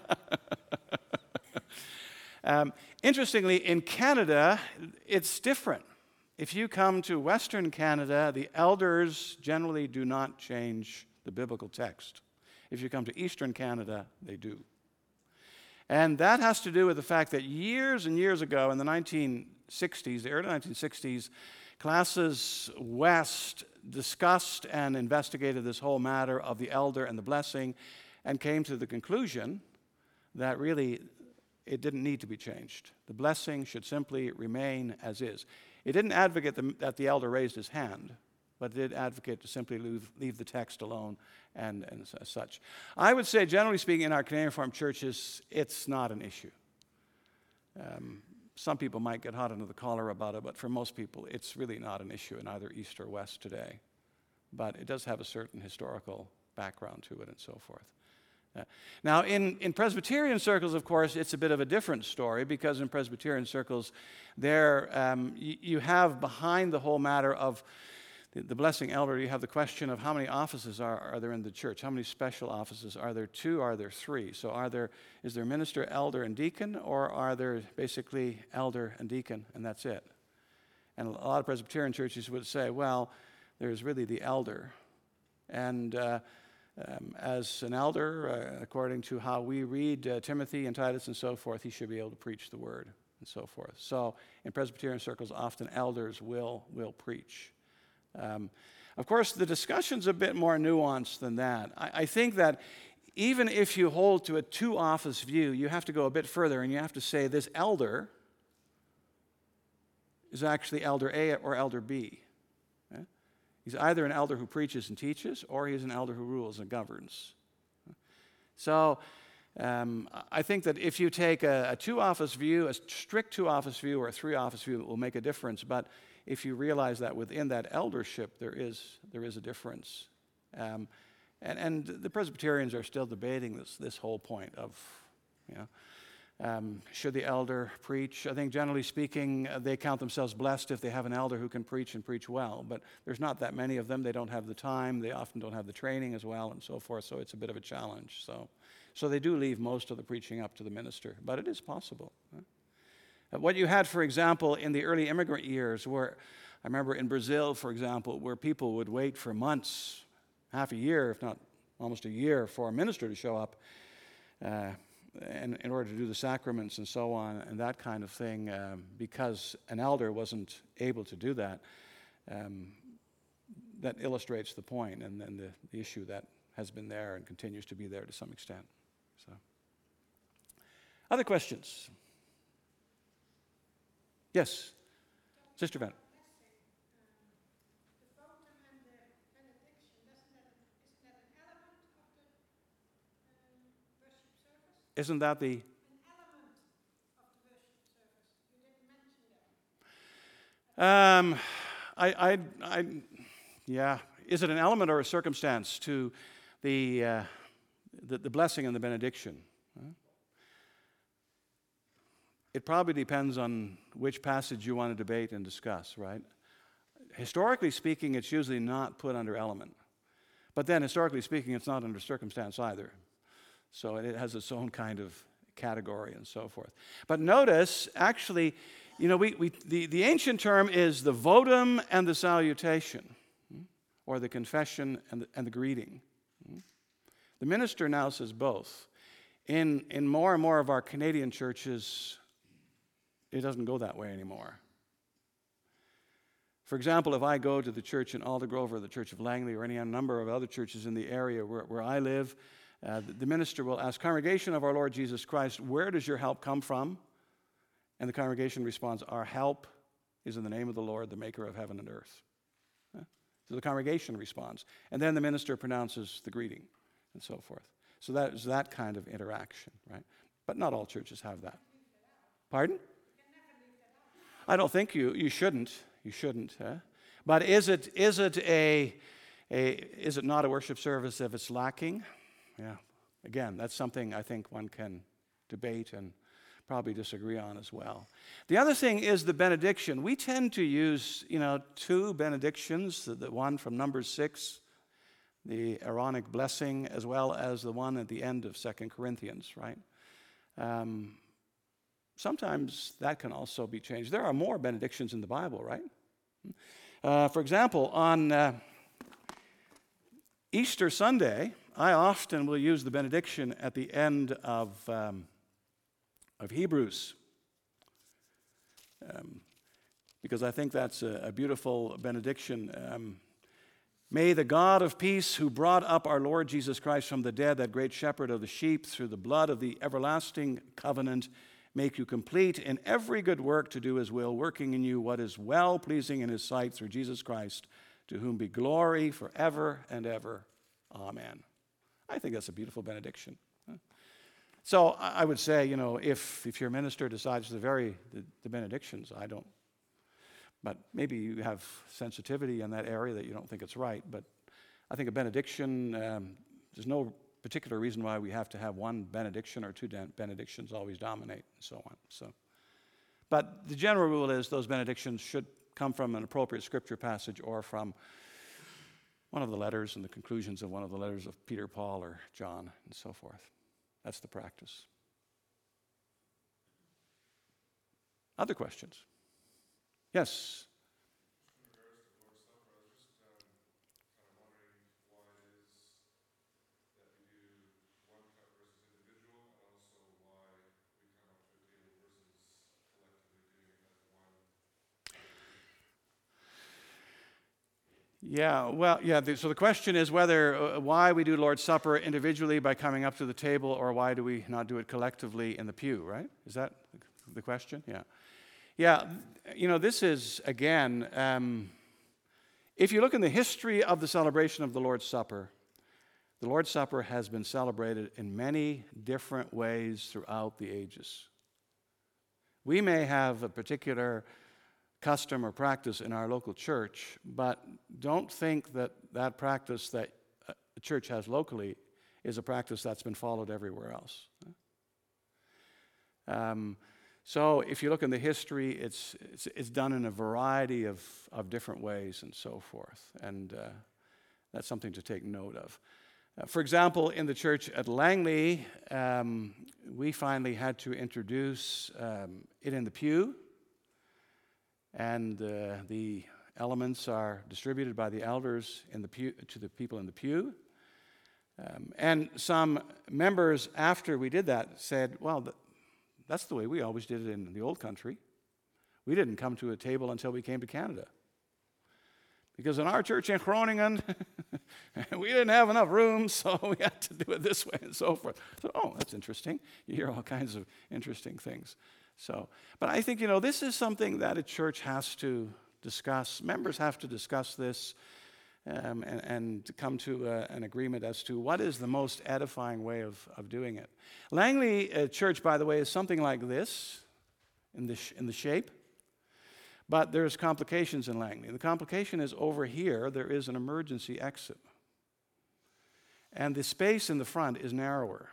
um, interestingly, in Canada, it's different. If you come to Western Canada, the elders generally do not change the biblical text. If you come to Eastern Canada, they do. And that has to do with the fact that years and years ago, in the nineteen sixties, the early nineteen sixties, classes west discussed and investigated this whole matter of the elder and the blessing and came to the conclusion that really it didn't need to be changed. The blessing should simply remain as is. It didn't advocate the, that the elder raised his hand, but it did advocate to simply leave, leave the text alone and, and as such. I would say, generally speaking, in our Canadian Reformed churches, it's not an issue. Um, Some people might get hot under the collar about it, but for most people, it's really not an issue in either East or West today. But it does have a certain historical background to it and so forth. Uh, now, in, in Presbyterian circles, of course, it's a bit of a different story because in Presbyterian circles, there um, y- you have behind the whole matter of the, the blessing elder, you have the question of how many offices are, are there in the church? How many special offices? Are there two? Are there three? So are there, is there minister, elder, and deacon, or are there basically elder and deacon, and that's it? And a lot of Presbyterian churches would say, well, there's really the elder. And uh, um, as an elder, uh, according to how we read uh, Timothy and Titus and so forth, he should be able to preach the word and so forth. So in Presbyterian circles, often elders will, will preach. Um, of course, the discussion's a bit more nuanced than that. I, I think that even if you hold to a two-office view, you have to go a bit further and you have to say this elder is actually elder A or elder B. Okay? He's either an elder who preaches and teaches, or he's an elder who rules and governs. So um, I think that if you take a, a two-office view, a strict two-office view, or a three-office view, it will make a difference. But if you realize that within that eldership there is there is a difference, um, and and the Presbyterians are still debating this this whole point of, you know, um, should the elder preach? I think generally speaking, uh, they count themselves blessed if they have an elder who can preach and preach well. But there's not that many of them. They don't have the time. They often don't have the training as well, and so forth. So it's a bit of a challenge. So, so they do leave most of the preaching up to the minister. But it is possible. Huh? What you had, for example, in the early immigrant years, where I remember in Brazil, for example, where people would wait for months, half a year, if not almost a year, for a minister to show up uh, in, in order to do the sacraments and so on, and that kind of thing, um, because an elder wasn't able to do that. Um, that illustrates the point and, and the, the issue that has been there and continues to be there to some extent. So, other questions? Yes, Sister Van. Isn't that the... Um, I, I, I, yeah. Is it an element or a circumstance to the, uh, the, the blessing and the benediction? Huh? It probably depends on which passage you want to debate and discuss, right? Historically speaking, it's usually not put under element. But then, historically speaking, it's not under circumstance either. So it has its own kind of category and so forth. But notice, actually, you know, we, we the, the ancient term is the votum and the salutation, or the confession and the, and the greeting. The minister now says both. In, in more and more of our Canadian churches, it doesn't go that way anymore. For example, if I go to the church in Aldergrove or the Church of Langley or any number of other churches in the area where, where I live, uh, the, the minister will ask, "Congregation of our Lord Jesus Christ, where does your help come from?" And the congregation responds, "Our help is in the name of the Lord, the maker of heaven and earth." Huh? So the congregation responds. And then the minister pronounces the greeting and so forth. So that is that kind of interaction, right? But not all churches have that. Pardon? I don't think you you shouldn't. You shouldn't. Huh? But is it is it a a is it not a worship service if it's lacking? Yeah. Again, that's something I think one can debate and probably disagree on as well. The other thing is the benediction. We tend to use, you know, two benedictions, the, the one from Numbers six, the Aaronic blessing, as well as the one at the end of Second Corinthians, right? Um, sometimes that can also be changed. There are more benedictions in the Bible, right? Uh, for example, on uh, Easter Sunday, I often will use the benediction at the end of, um, of Hebrews, um, because I think that's a, a beautiful benediction. Um, May the God of peace, who brought up our Lord Jesus Christ from the dead, that great shepherd of the sheep, through the blood of the everlasting covenant, make you complete in every good work to do his will, working in you what is well-pleasing in his sight through Jesus Christ, to whom be glory forever and ever. Amen. I think that's a beautiful benediction. So I would say, you know, if, if your minister decides to vary the, the benedictions, I don't, but maybe you have sensitivity in that area that you don't think it's right. But I think a benediction, um, there's no particular reason why we have to have one benediction or two benedictions always dominate and so on. So, but the general rule is those benedictions should come from an appropriate scripture passage or from one of the letters and the conclusions of one of the letters of Peter, Paul, or John, and so forth. That's the practice. Other questions? Yes? Yeah, well, yeah, the, so the question is whether, uh, why we do Lord's Supper individually by coming up to the table, or why do we not do it collectively in the pew, right? Is that the question? Yeah. Yeah, you know, this is, again, um, if you look in the history of the celebration of the Lord's Supper, the Lord's Supper has been celebrated in many different ways throughout the ages. We may have a particular custom or practice in our local church, but don't think that that practice that a church has locally is a practice that's been followed everywhere else. Um, so if you look in the history, it's, it's, it's done in a variety of, of different ways and so forth, and uh, that's something to take note of. Uh, for example, in the church at Langley, um, we finally had to introduce um, it in the pew. And uh, the elements are distributed by the elders in the pew, to the people in the pew. Um, and some members, after we did that, said, well, th- that's the way we always did it in the old country. We didn't come to a table until we came to Canada. Because in our church in Groningen, we didn't have enough room, so we had to do it this way and so forth. So, oh, that's interesting. You hear all kinds of interesting things. So, but I think, you know, this is something that a church has to discuss. Members have to discuss this um, and, and come to uh, an agreement as to what is the most edifying way of, of doing it. Langley uh, Church, by the way, is something like this in the, sh- in the shape. But there's complications in Langley. The complication is over here, there is an emergency exit. And the space in the front is narrower.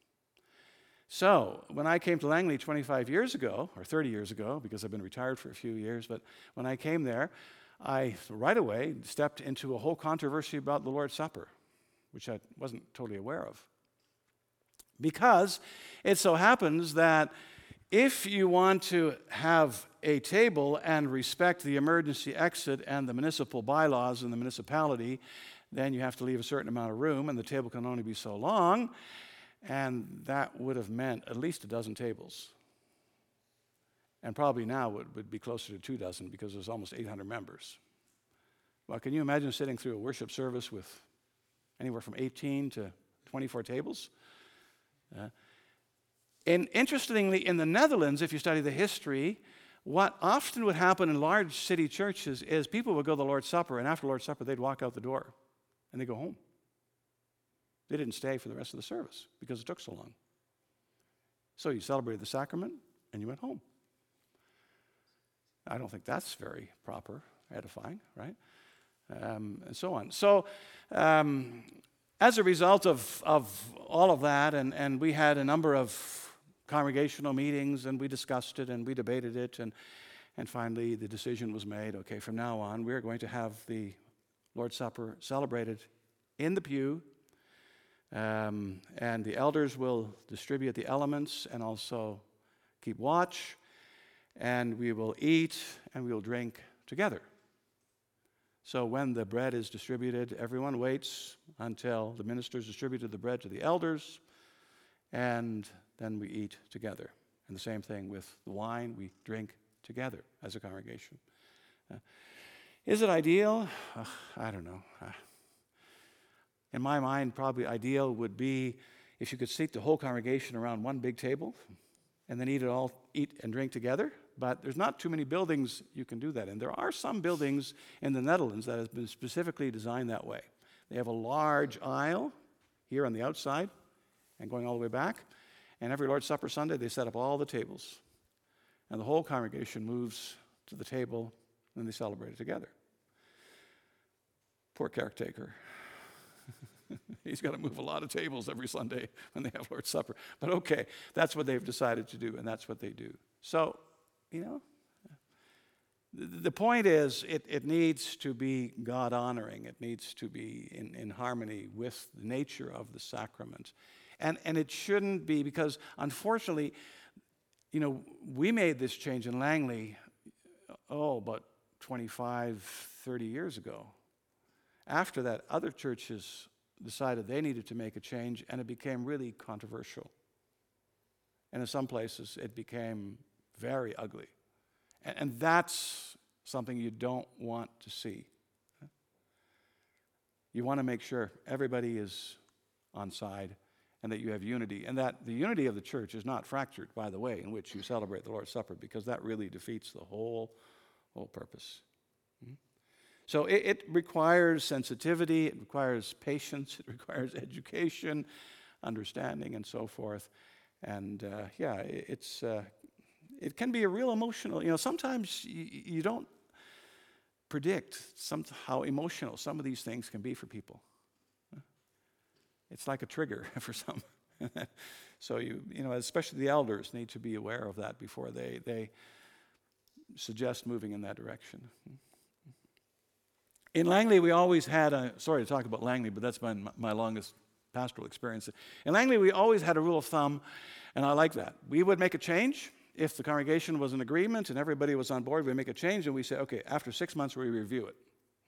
So, when I came to Langley twenty-five years ago, or thirty years ago, because I've been retired for a few years, but when I came there, I right away stepped into a whole controversy about the Lord's Supper, which I wasn't totally aware of. Because it so happens that if you want to have a table and respect the emergency exit and the municipal bylaws in the municipality, then you have to leave a certain amount of room, and the table can only be so long. And that would have meant at least a dozen tables. And probably now would, would be closer to two dozen because there's almost eight hundred members. Well, can you imagine sitting through a worship service with anywhere from eighteen to twenty-four tables? Uh, and interestingly, in the Netherlands, if you study the history, what often would happen in large city churches is people would go to the Lord's Supper, and after the Lord's Supper, they'd walk out the door and they'd go home. They didn't stay for the rest of the service because it took so long. So you celebrated the sacrament and you went home. I don't think that's very proper, edifying, right? Um, and so on. So um, as a result of, of all of that, and, and we had a number of congregational meetings, and we discussed it and we debated it, and, and finally the decision was made, okay, from now on we're going to have the Lord's Supper celebrated in the pew. Um, and the elders will distribute the elements and also keep watch, and we will eat and we will drink together. So when the bread is distributed, everyone waits until the ministers distributed the bread to the elders, and then we eat together. And the same thing with the wine, we drink together as a congregation. Uh, is it ideal? Uh, I don't know. Uh, In my mind, probably ideal would be if you could seat the whole congregation around one big table and then eat it all, eat and drink together. But there's not too many buildings you can do that in. There are some buildings in the Netherlands that have been specifically designed that way. They have a large aisle here on the outside and going all the way back. And every Lord's Supper Sunday, they set up all the tables. And the whole congregation moves to the table and they celebrate it together. Poor caretaker. He's got to move a lot of tables every Sunday when they have Lord's Supper. But okay, that's what they've decided to do, and that's what they do. So, you know, the, the point is it, it needs to be God-honoring. It needs to be in, in harmony with the nature of the sacrament. And, and it shouldn't be, because unfortunately, you know, we made this change in Langley, oh, about twenty-five, thirty years ago. After that, other churches decided they needed to make a change, and it became really controversial. And in some places, it became very ugly. And, and that's something you don't want to see. You want to make sure everybody is on side and that you have unity. And that the unity of the church is not fractured by the way in which you celebrate the Lord's Supper, because that really defeats the whole, whole purpose. Hmm? So it, it requires sensitivity, it requires patience, it requires education, understanding, and so forth. And uh, yeah, it, it's uh, it can be a real emotional, you know, sometimes you, you don't predict some, how emotional some of these things can be for people. It's like a trigger for some. So you, you know, especially the elders need to be aware of that before they, they suggest moving in that direction. In Langley, we always had a, sorry to talk about Langley, but that's been my longest pastoral experience. In Langley, we always had a rule of thumb, and I like that. We would make a change. If the congregation was in agreement and everybody was on board, we'd make a change, and we say, okay, after six months, we review it.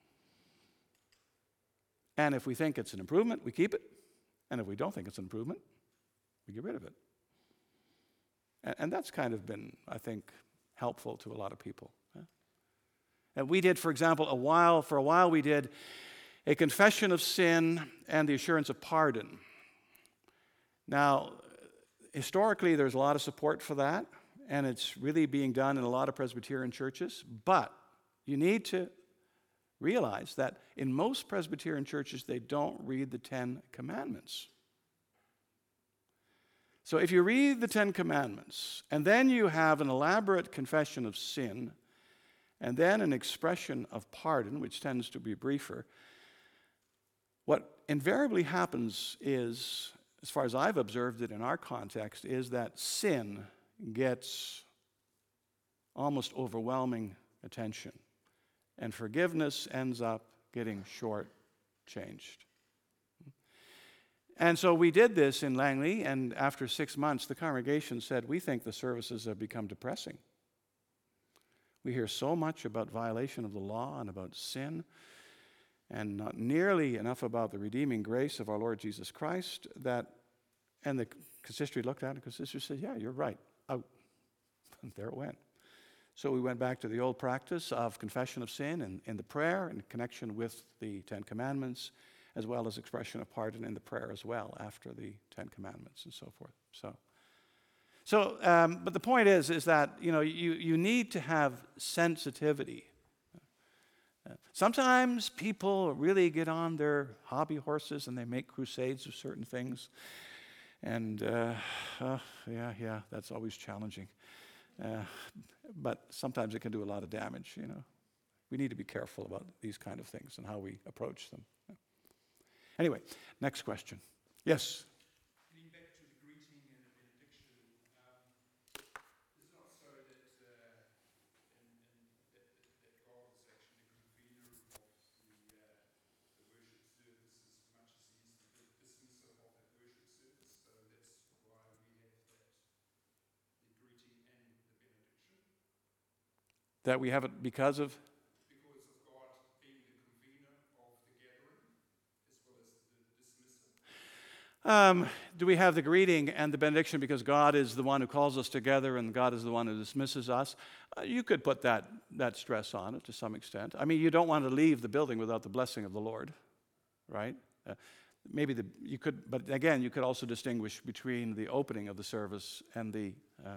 And if we think it's an improvement, we keep it. And if we don't think it's an improvement, we get rid of it. And, and that's kind of been, I think, helpful to a lot of people. And we did, for example, a while, for a while we did a confession of sin and the assurance of pardon. Now, historically, there's a lot of support for that, and it's really being done in a lot of Presbyterian churches, but you need to realize that in most Presbyterian churches, they don't read the Ten Commandments. So if you read the Ten Commandments, and then you have an elaborate confession of sin, and then an expression of pardon, which tends to be briefer, what invariably happens is, as far as I've observed it in our context, is that sin gets almost overwhelming attention, and forgiveness ends up getting short-changed. And so we did this in Langley, and after six months, the congregation said, we think the services have become depressing. We hear so much about violation of the law and about sin, and not nearly enough about the redeeming grace of our Lord Jesus Christ, that, and the consistory looked at it, and the consistory said, yeah, you're right, out. And there it went. So we went back to the old practice of confession of sin and in the prayer in connection with the Ten Commandments, as well as expression of pardon in the prayer as well after the Ten Commandments and so forth. So, so um, but the point is, is that you know you you need to have sensitivity. Uh, sometimes people really get on their hobby horses and they make crusades of certain things, and uh, uh, yeah, yeah, that's always challenging. Uh, but sometimes it can do a lot of damage. You know, we need to be careful about these kind of things and how we approach them. Anyway, next question. Yes? Getting back to the greeting and the benediction, um, is it not so that, uh, in, in, that, that God is actually the convener of the, uh, the worship service as much as he is the dismisser of that worship service? So that's why we have that, the greeting and the benediction. That we have it because of? Because of God being the convener of the gathering as well as the dismissal. Um, do we have the greeting and the benediction because God is the one who calls us together and God is the one who dismisses us? Uh, you could put that, that stress on it to some extent. I mean, you don't want to leave the building without the blessing of the Lord, right? Uh, maybe the, you could, but again, you could also distinguish between the opening of the service and the uh,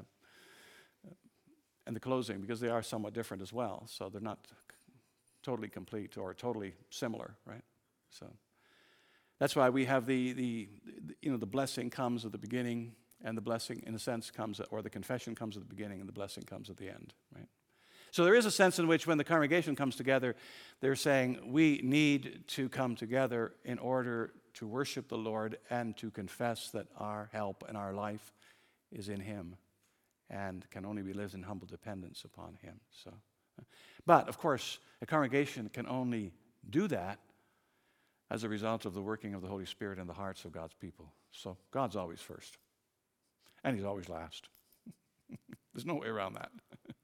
and the closing, because they are somewhat different as well. So they're not c- totally complete or totally similar, right? So that's why we have the, the, the, you know, the blessing comes at the beginning, and the blessing, in a sense, comes, at, or the confession comes at the beginning, and the blessing comes at the end, right? So there is a sense in which when the congregation comes together, they're saying, we need to come together in order to worship the Lord and to confess that our help and our life is in Him and can only be lived in humble dependence upon Him. So, but, of course, a congregation can only do that as a result of the working of the Holy Spirit in the hearts of God's people. So God's always first, and He's always last. There's no way around that.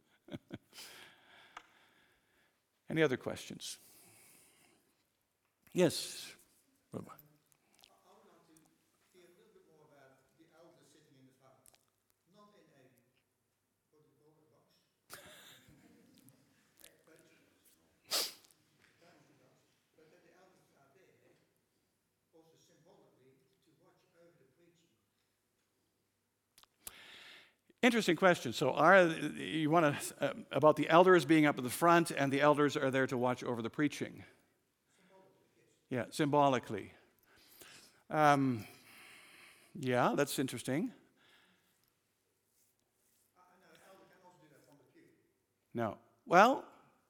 Any other questions? Yes. Bye-bye. I would like to hear a little bit more about the elders sitting in the front. Not in a, what do you call it, box? but, but that the elders are there, Interesting question. So, are you want to uh, about the elders being up at the front, and the elders are there to watch over the preaching? Yeah, symbolically. Um, yeah, that's interesting. No. Well,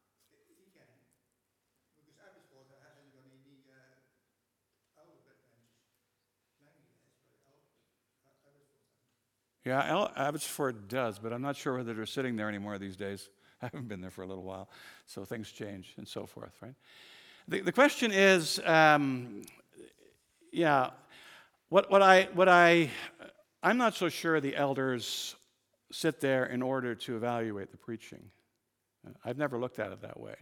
yeah, El- Abbotsford does, but I'm not sure whether they're sitting there anymore these days. I haven't been there for a little while, so things change and so forth, right? The, the question is, um, yeah, what, what I, what I, I'm not so sure the elders sit there in order to evaluate the preaching. I've never looked at it that way.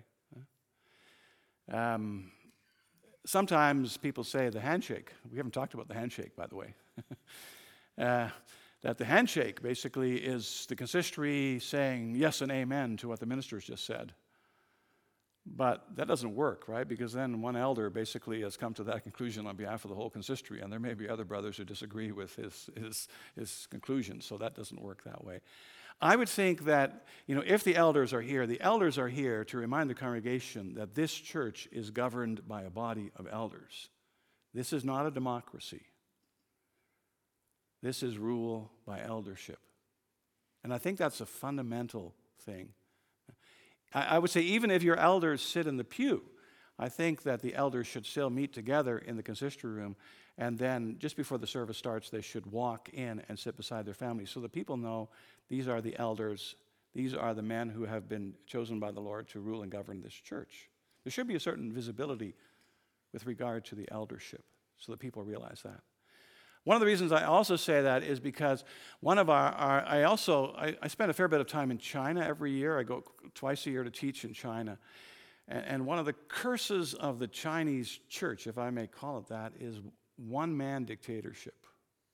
Um, sometimes people say the handshake. We haven't talked about the handshake, by the way. uh, that the handshake basically is the consistory saying yes and amen to what the ministers just said. But that doesn't work, right? Because then one elder basically has come to that conclusion on behalf of the whole consistory, and there may be other brothers who disagree with his, his, his conclusion, so that doesn't work that way. I would think that, you know, if the elders are here, the elders are here to remind the congregation that this church is governed by a body of elders. This is not a democracy. This is rule by eldership. And I think that's a fundamental thing. I would say even if your elders sit in the pew, I think that the elders should still meet together in the consistory room, and then just before the service starts, they should walk in and sit beside their families so that people know these are the elders, these are the men who have been chosen by the Lord to rule and govern this church. There should be a certain visibility with regard to the eldership so that people realize that. One of the reasons I also say that is because one of our, our I also, I, I spend a fair bit of time in China every year. I go twice a year to teach in China. And, and one of the curses of the Chinese church, if I may call it that, is one-man dictatorship.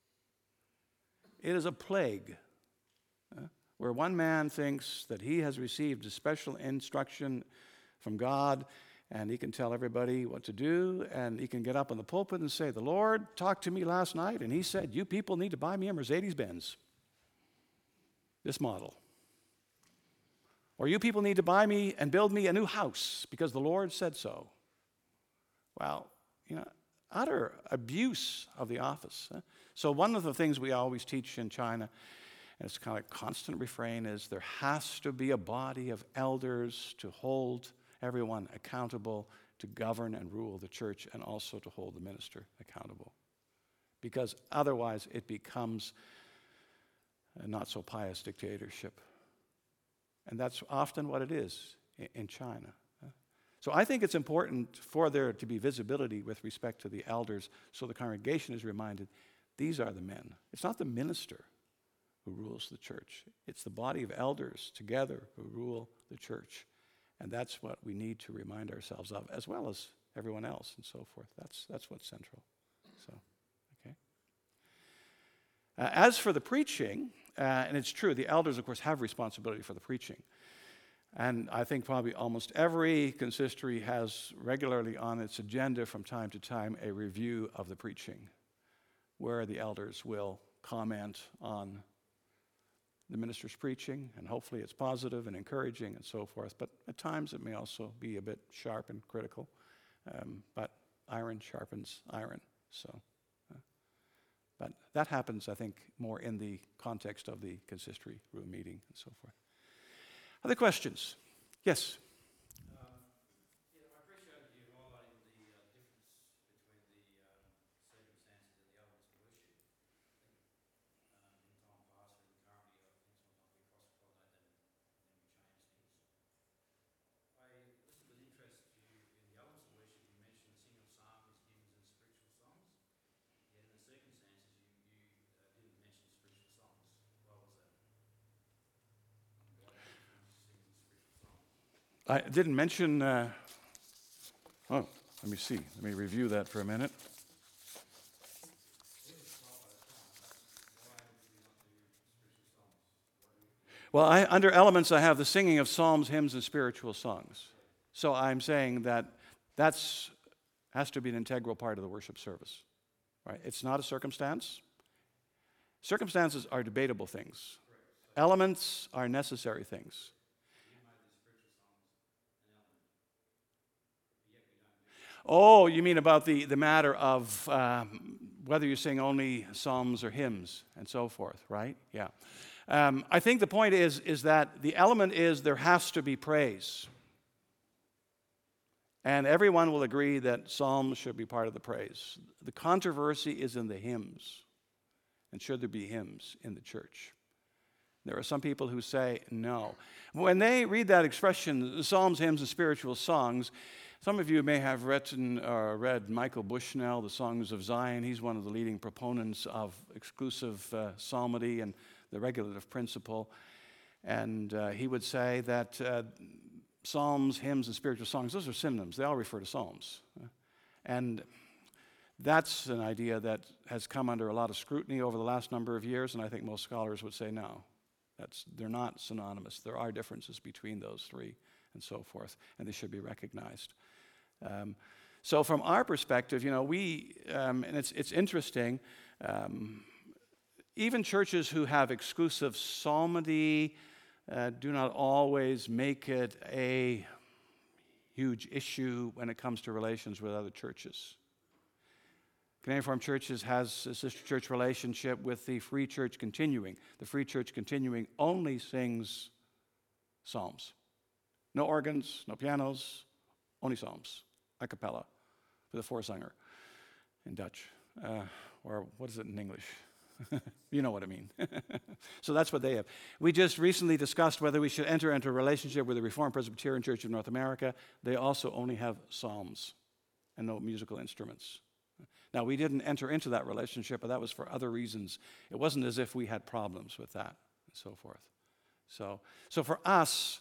It is a plague, uh, where one man thinks that he has received a special instruction from God, and he can tell everybody what to do, and he can get up in the pulpit and say, the Lord talked to me last night, and he said, you people need to buy me a Mercedes-Benz. This model. Or you people need to buy me and build me a new house because the Lord said so. Well, you know, utter abuse of the office. Huh? So one of the things we always teach in China, and it's kind of a constant refrain, is there has to be a body of elders to hold everyone accountable, to govern and rule the church, and also to hold the minister accountable. Because otherwise it becomes a not so pious dictatorship. And that's often what it is in China. So I think it's important for there to be visibility with respect to the elders so the congregation is reminded, these are the men. It's not the minister who rules the church. It's the body of elders together who rule the church. And that's what we need to remind ourselves of, as well as everyone else and so forth. That's, that's what's central. So, okay. Uh, as for the preaching, uh, and it's true, the elders, of course, have responsibility for the preaching. And I think probably almost every consistory has regularly on its agenda from time to time a review of the preaching, where the elders will comment on the minister's preaching, and hopefully it's positive and encouraging and so forth. But at times it may also be a bit sharp and critical. Um, but iron sharpens iron. So, uh, but that happens, I think, more in the context of the consistory room meeting and so forth. Other questions? Yes. I didn't mention, uh, oh, let me see. Let me review that for a minute. Well, I, under elements, I have the singing of psalms, hymns, and spiritual songs. So I'm saying that that's has to be an integral part of the worship service. Right? It's not a circumstance. Circumstances are debatable things. Elements are necessary things. Oh, you mean about the, the matter of um, whether you sing only psalms or hymns and so forth, right? Yeah. Um, I think the point is, is that the element is there has to be praise. And everyone will agree that psalms should be part of the praise. The controversy is in the hymns. And should there be hymns in the church? There are some people who say no. When they read that expression, psalms, hymns, and spiritual songs, some of you may have written or read Michael Bushnell, The Songs of Zion. He's one of the leading proponents of exclusive uh, psalmody and the regulative principle. And uh, he would say that uh, psalms, hymns, and spiritual songs, those are synonyms. They all refer to psalms. And that's an idea that has come under a lot of scrutiny over the last number of years, and I think most scholars would say no. That's, they're not synonymous. There are differences between those three and so forth, and they should be recognized. Um, so from our perspective, you know, we, um, and it's, it's interesting, um, even churches who have exclusive psalmody uh, do not always make it a huge issue when it comes to relations with other churches. Canadian Reformed Churches has a sister church relationship with the Free Church Continuing. The Free Church Continuing only sings psalms. No organs, no pianos, only psalms, a cappella, with a four-singer in Dutch. Uh, or what is it in English? You know what I mean. So that's what they have. We just recently discussed whether we should enter into a relationship with the Reformed Presbyterian Church of North America. They also only have psalms and no musical instruments. Now, we didn't enter into that relationship, but that was for other reasons. It wasn't as if we had problems with that and so forth. So, so for us,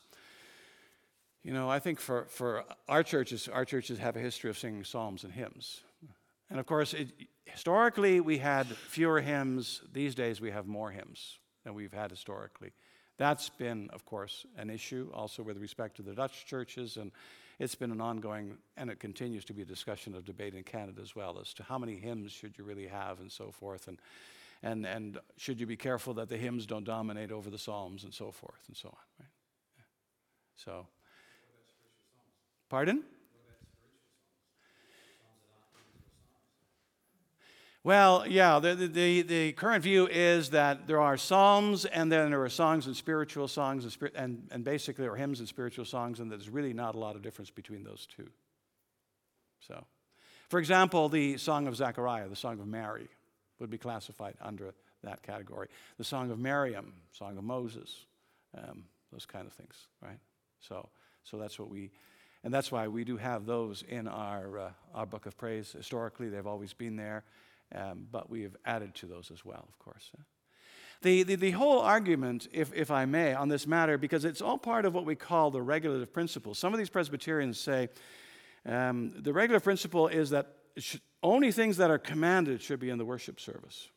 you know, I think for, for our churches, our churches have a history of singing psalms and hymns. And of course, it, historically, we had fewer hymns. These days, we have more hymns than we've had historically. That's been, of course, an issue also with respect to the Dutch churches, and it's been an ongoing, and it continues to be a discussion of debate in Canada as well, as to how many hymns should you really have and so forth, and and and should you be careful that the hymns don't dominate over the psalms and so forth and so on. Right? Yeah. So, pardon? Well, yeah, the, the, the current view is that there are psalms, and then there are songs and spiritual songs, and, spir- and, and basically there are hymns and spiritual songs, and there's really not a lot of difference between those two. So, for example, the Song of Zechariah, the Song of Mary, would be classified under that category. The Song of Miriam, Song of Moses, um, those kind of things, right? So, so that's what we, and that's why we do have those in our, uh, our book of praise. Historically, they've always been there. Um, but we have added to those as well, of course. The, the, the whole argument, if, if I may, on this matter, because it's all part of what we call the regulative principle. Some of these Presbyterians say um, the regulative principle is that should, only things that are commanded should be in the worship service.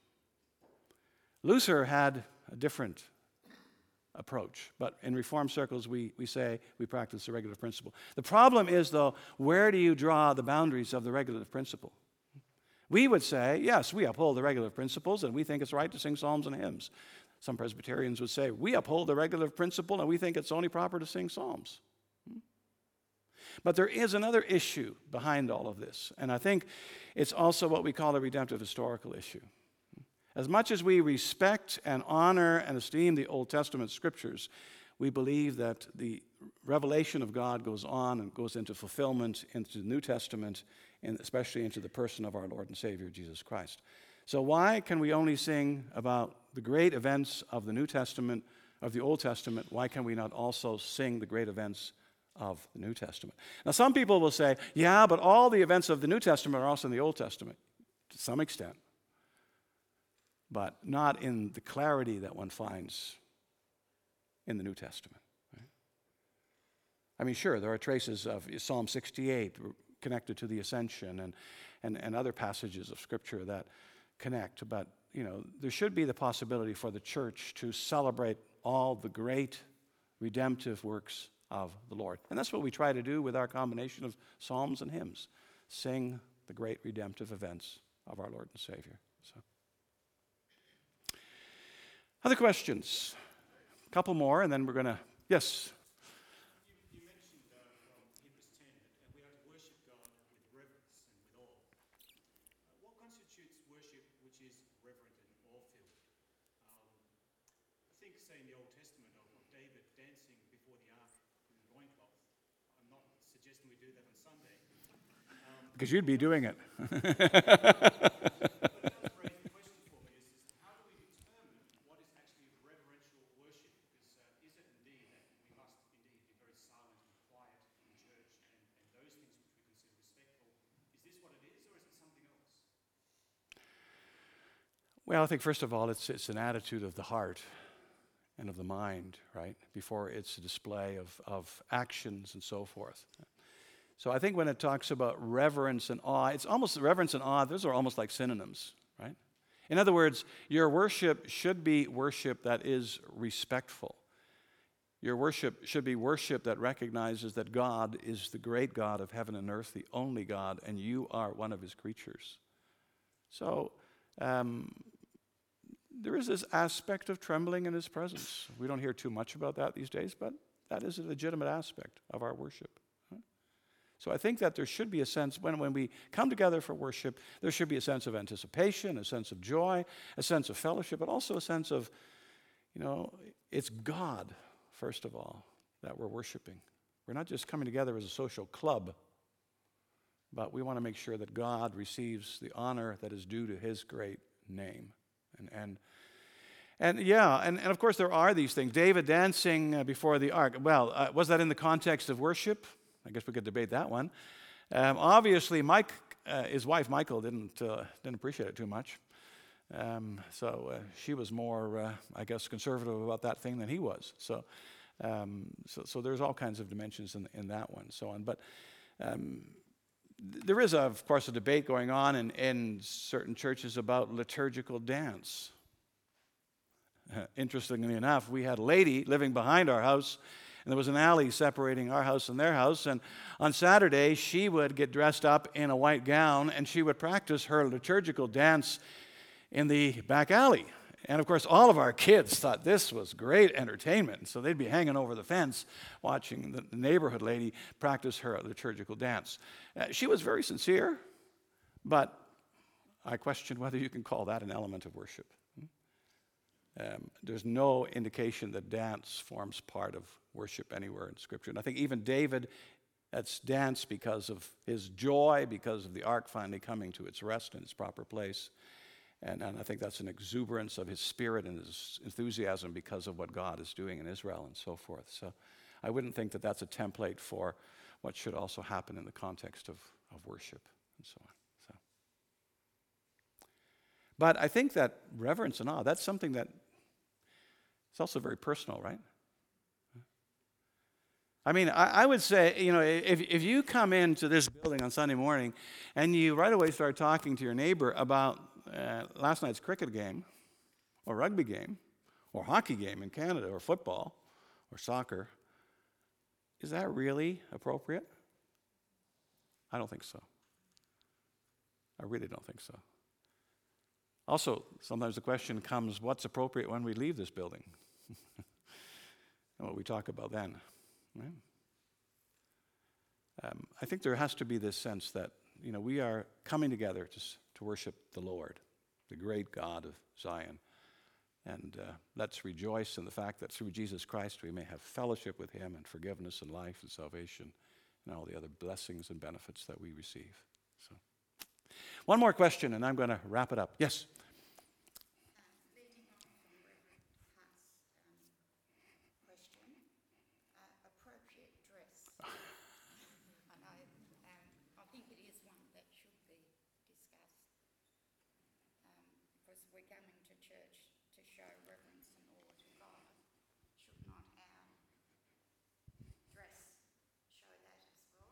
Luther had a different approach, but in Reformed circles we, we say we practice the regulative principle. The problem is, though, where do you draw the boundaries of the regulative principle? We would say, yes, we uphold the regulative principles, and we think it's right to sing psalms and hymns. Some Presbyterians would say, we uphold the regulative principle, and we think it's only proper to sing psalms. But there is another issue behind all of this, and I think it's also what we call a redemptive historical issue. As much as we respect and honor and esteem the Old Testament scriptures, we believe that the revelation of God goes on and goes into fulfillment into the New Testament, and especially into the person of our Lord and Savior, Jesus Christ. So why can we only sing about the great events of the New Testament, of the Old Testament? Why can we not also sing the great events of the New Testament? Now, some people will say, yeah, but all the events of the New Testament are also in the Old Testament, to some extent, but not in the clarity that one finds in the New Testament. Right? I mean, sure, there are traces of Psalm sixty-eight connected to the ascension, and, and, and other passages of Scripture that connect. But, you know, there should be the possibility for the church to celebrate all the great redemptive works of the Lord. And that's what we try to do with our combination of psalms and hymns. Sing the great redemptive events of our Lord and Savior. So, other questions? a couple more, and then we're going to, yes. You, you mentioned uh, from Hebrews ten that we are to worship God with reverence and with awe. Uh, what constitutes worship which is reverent and awe-filled? Um, I think, say, in the Old Testament of, of David dancing before the ark in the loincloth. I'm not suggesting we do that on Sunday. Um, Because you'd be doing it. but it does raise the question for me is, is how do we determine what is actually reverential worship? Because uh, is it indeed that we must indeed be very silent and quiet in church and, and those things which we consider respectful? Is this what it is, or is it something else? Well, I think first of all, it's it's an attitude of the heart and of the mind, right? Before it's a display of, of actions and so forth. So I think when it talks about reverence and awe, it's almost reverence and awe, those are almost like synonyms, right? In other words, your worship should be worship that is respectful. Your worship should be worship that recognizes that God is the great God of heaven and earth, the only God, and you are one of his creatures. So um, there is this aspect of trembling in his presence. We don't hear too much about that these days, but that is a legitimate aspect of our worship. So I think that there should be a sense, when, when we come together for worship, there should be a sense of anticipation, a sense of joy, a sense of fellowship, but also a sense of, you know, it's God, first of all, that we're worshiping. We're not just coming together as a social club, but we want to make sure that God receives the honor that is due to his great name. And and and yeah, and, and of course there are these things. David dancing uh, before the ark. Well, uh, was that in the context of worship? I guess we could debate that one. Um, obviously, Mike, uh, his wife Michael, didn't uh, didn't appreciate it too much. Um, so uh, she was more, uh, I guess, conservative about that thing than he was. So, um, so, so there's all kinds of dimensions in in that one, so on. But um, th- there is, of course, a debate going on in, in certain churches about liturgical dance. Uh, interestingly enough, we had a lady living behind our house. And there was an alley separating our house and their house. And on Saturday, she would get dressed up in a white gown and she would practice her liturgical dance in the back alley. And of course, all of our kids thought this was great entertainment. So they'd be hanging over the fence watching the neighborhood lady practice her liturgical dance. Uh, she was very sincere, but I question whether you can call that an element of worship. Um, there's no indication that dance forms part of worship anywhere in Scripture. And I think even David, that's dance because of his joy, because of the ark finally coming to its rest in its proper place. And, and I think that's an exuberance of his spirit and his enthusiasm because of what God is doing in Israel and so forth. So I wouldn't think that that's a template for what should also happen in the context of, of worship and so on. So. But I think that reverence and awe, that's something that it's also very personal, right? I mean, I, I would say, you know, if, if you come into this building on Sunday morning and you right away start talking to your neighbor about uh, last night's cricket game or rugby game or hockey game in Canada or football or soccer, is that really appropriate? I don't think so. I really don't think so. Also, sometimes the question comes, what's appropriate when we leave this building? And what we talk about then. Right? Um, I think there has to be this sense that, you know, we are coming together to, to worship the Lord, the great God of Zion. And uh, let's rejoice in the fact that through Jesus Christ we may have fellowship with him and forgiveness and life and salvation and all the other blessings and benefits that we receive. So, one more question, and I'm going to wrap it up. Yes? Leading on from Reverend Hart's um, question, uh, appropriate dress. I know, um, I think it is one that should be discussed um, because we're coming to church to show reverence and awe to God. Should not our dress show that as well?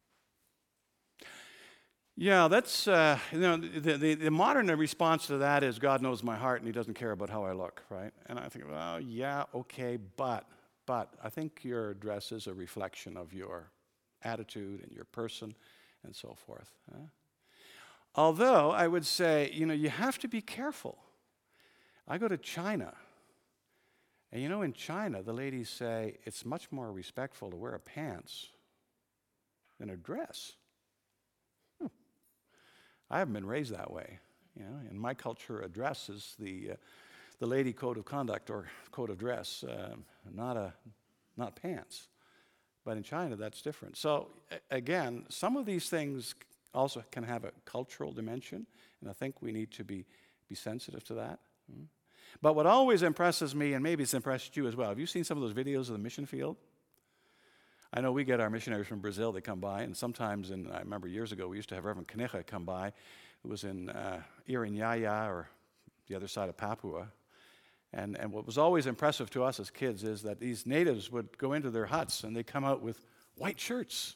Yeah, that's, uh, you know, the, the, the modern response to that is God knows my heart and he doesn't care about how I look, right? And I think, well, yeah, okay, but, but I think your dress is a reflection of your attitude and your person and so forth. Huh? Although I would say, you know, you have to be careful. I go to China And you know, in China, the ladies say it's much more respectful to wear a pants than a dress. Hmm. I haven't been raised that way. You know, in my culture, a dress is the uh, the lady code of conduct or code of dress, uh, not a not pants. But in China, that's different. So a- again, some of these things also can have a cultural dimension, and I think we need to be be sensitive to that. Hmm. But what always impresses me, and maybe it's impressed you as well, have you seen some of those videos of the mission field? I know we get our missionaries from Brazil, they come by, and sometimes, in, I remember years ago, we used to have Reverend Knecha come by, who was in uh, Irinyaya, or the other side of Papua. And, and what was always impressive to us as kids is that these natives would go into their huts, and they come out with white shirts,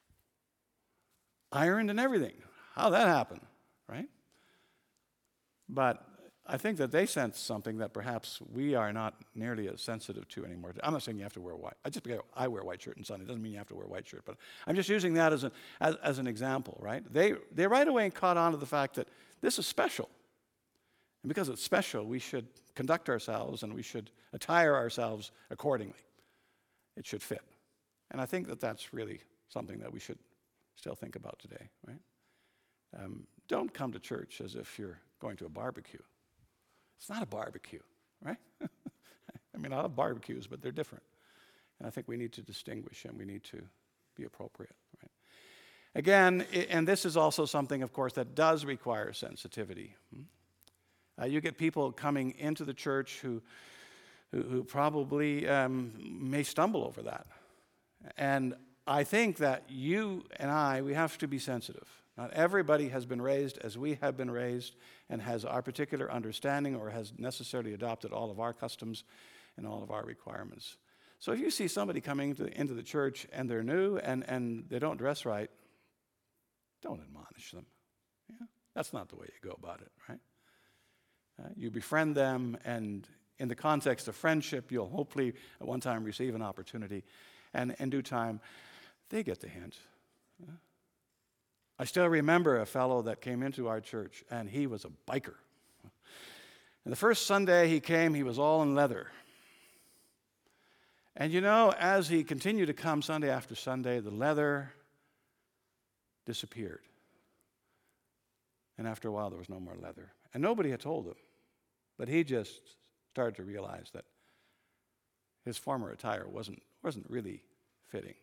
ironed and everything. How'd that happen, right? But I think that they sense something that perhaps we are not nearly as sensitive to anymore. I'm not saying you have to wear white. I just because I wear a white shirt on Sunday doesn't mean you have to wear a white shirt. But I'm just using that as an as, as an example, right? They they right away caught on to the fact that this is special, and because it's special, we should conduct ourselves and we should attire ourselves accordingly. It should fit, and I think that that's really something that we should still think about today, right? Um, don't come to church as if you're going to a barbecue. It's not a barbecue, right? I mean, I love barbecues, but they're different. And I think we need to distinguish and we need to be appropriate, right? Again, I- and this is also something, of course, that does require sensitivity. Uh, you get people coming into the church who, who, who probably um, may stumble over that. And I think that you and I, we have to be sensitive. Not everybody has been raised as we have been raised and has our particular understanding or has necessarily adopted all of our customs and all of our requirements. So if you see somebody coming into, into the church and they're new and, and they don't dress right, don't admonish them. Yeah? That's not the way you go about it, right? Uh, you befriend them, and in the context of friendship, you'll hopefully at one time receive an opportunity, and in due time, they get the hint. Yeah? I still remember a fellow that came into our church, and he was a biker. And the first Sunday he came, he was all in leather. And you know, as he continued to come Sunday after Sunday, the leather disappeared. And after a while, there was no more leather. And nobody had told him. But he just started to realize that his former attire wasn't, wasn't really fitting.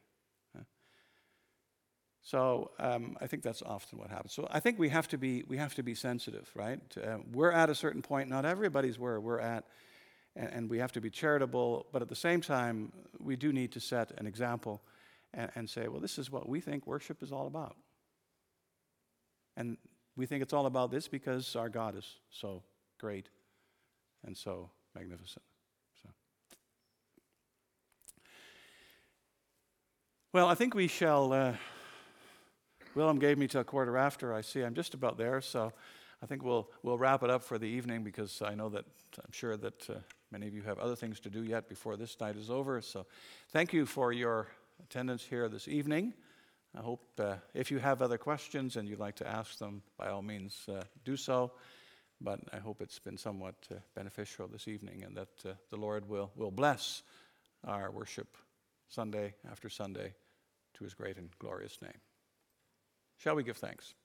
So um, I think that's often what happens. So I think we have to be we have to be sensitive, right? Uh, we're at a certain point. Not everybody's where we're at, and, and we have to be charitable. But at the same time, we do need to set an example and, and say, well, this is what we think worship is all about. And we think it's all about this because our God is so great and so magnificent. So, well, I think we shall. Uh, Willem gave me till quarter after. I see I'm just about there, so I think we'll we'll wrap it up for the evening because I know that I'm sure that uh, many of you have other things to do yet before this night is over. So thank you for your attendance here this evening. I hope uh, if you have other questions and you'd like to ask them, by all means uh, do so. But I hope it's been somewhat uh, beneficial this evening and that uh, the Lord will, will bless our worship Sunday after Sunday to his great and glorious name. Shall we give thanks?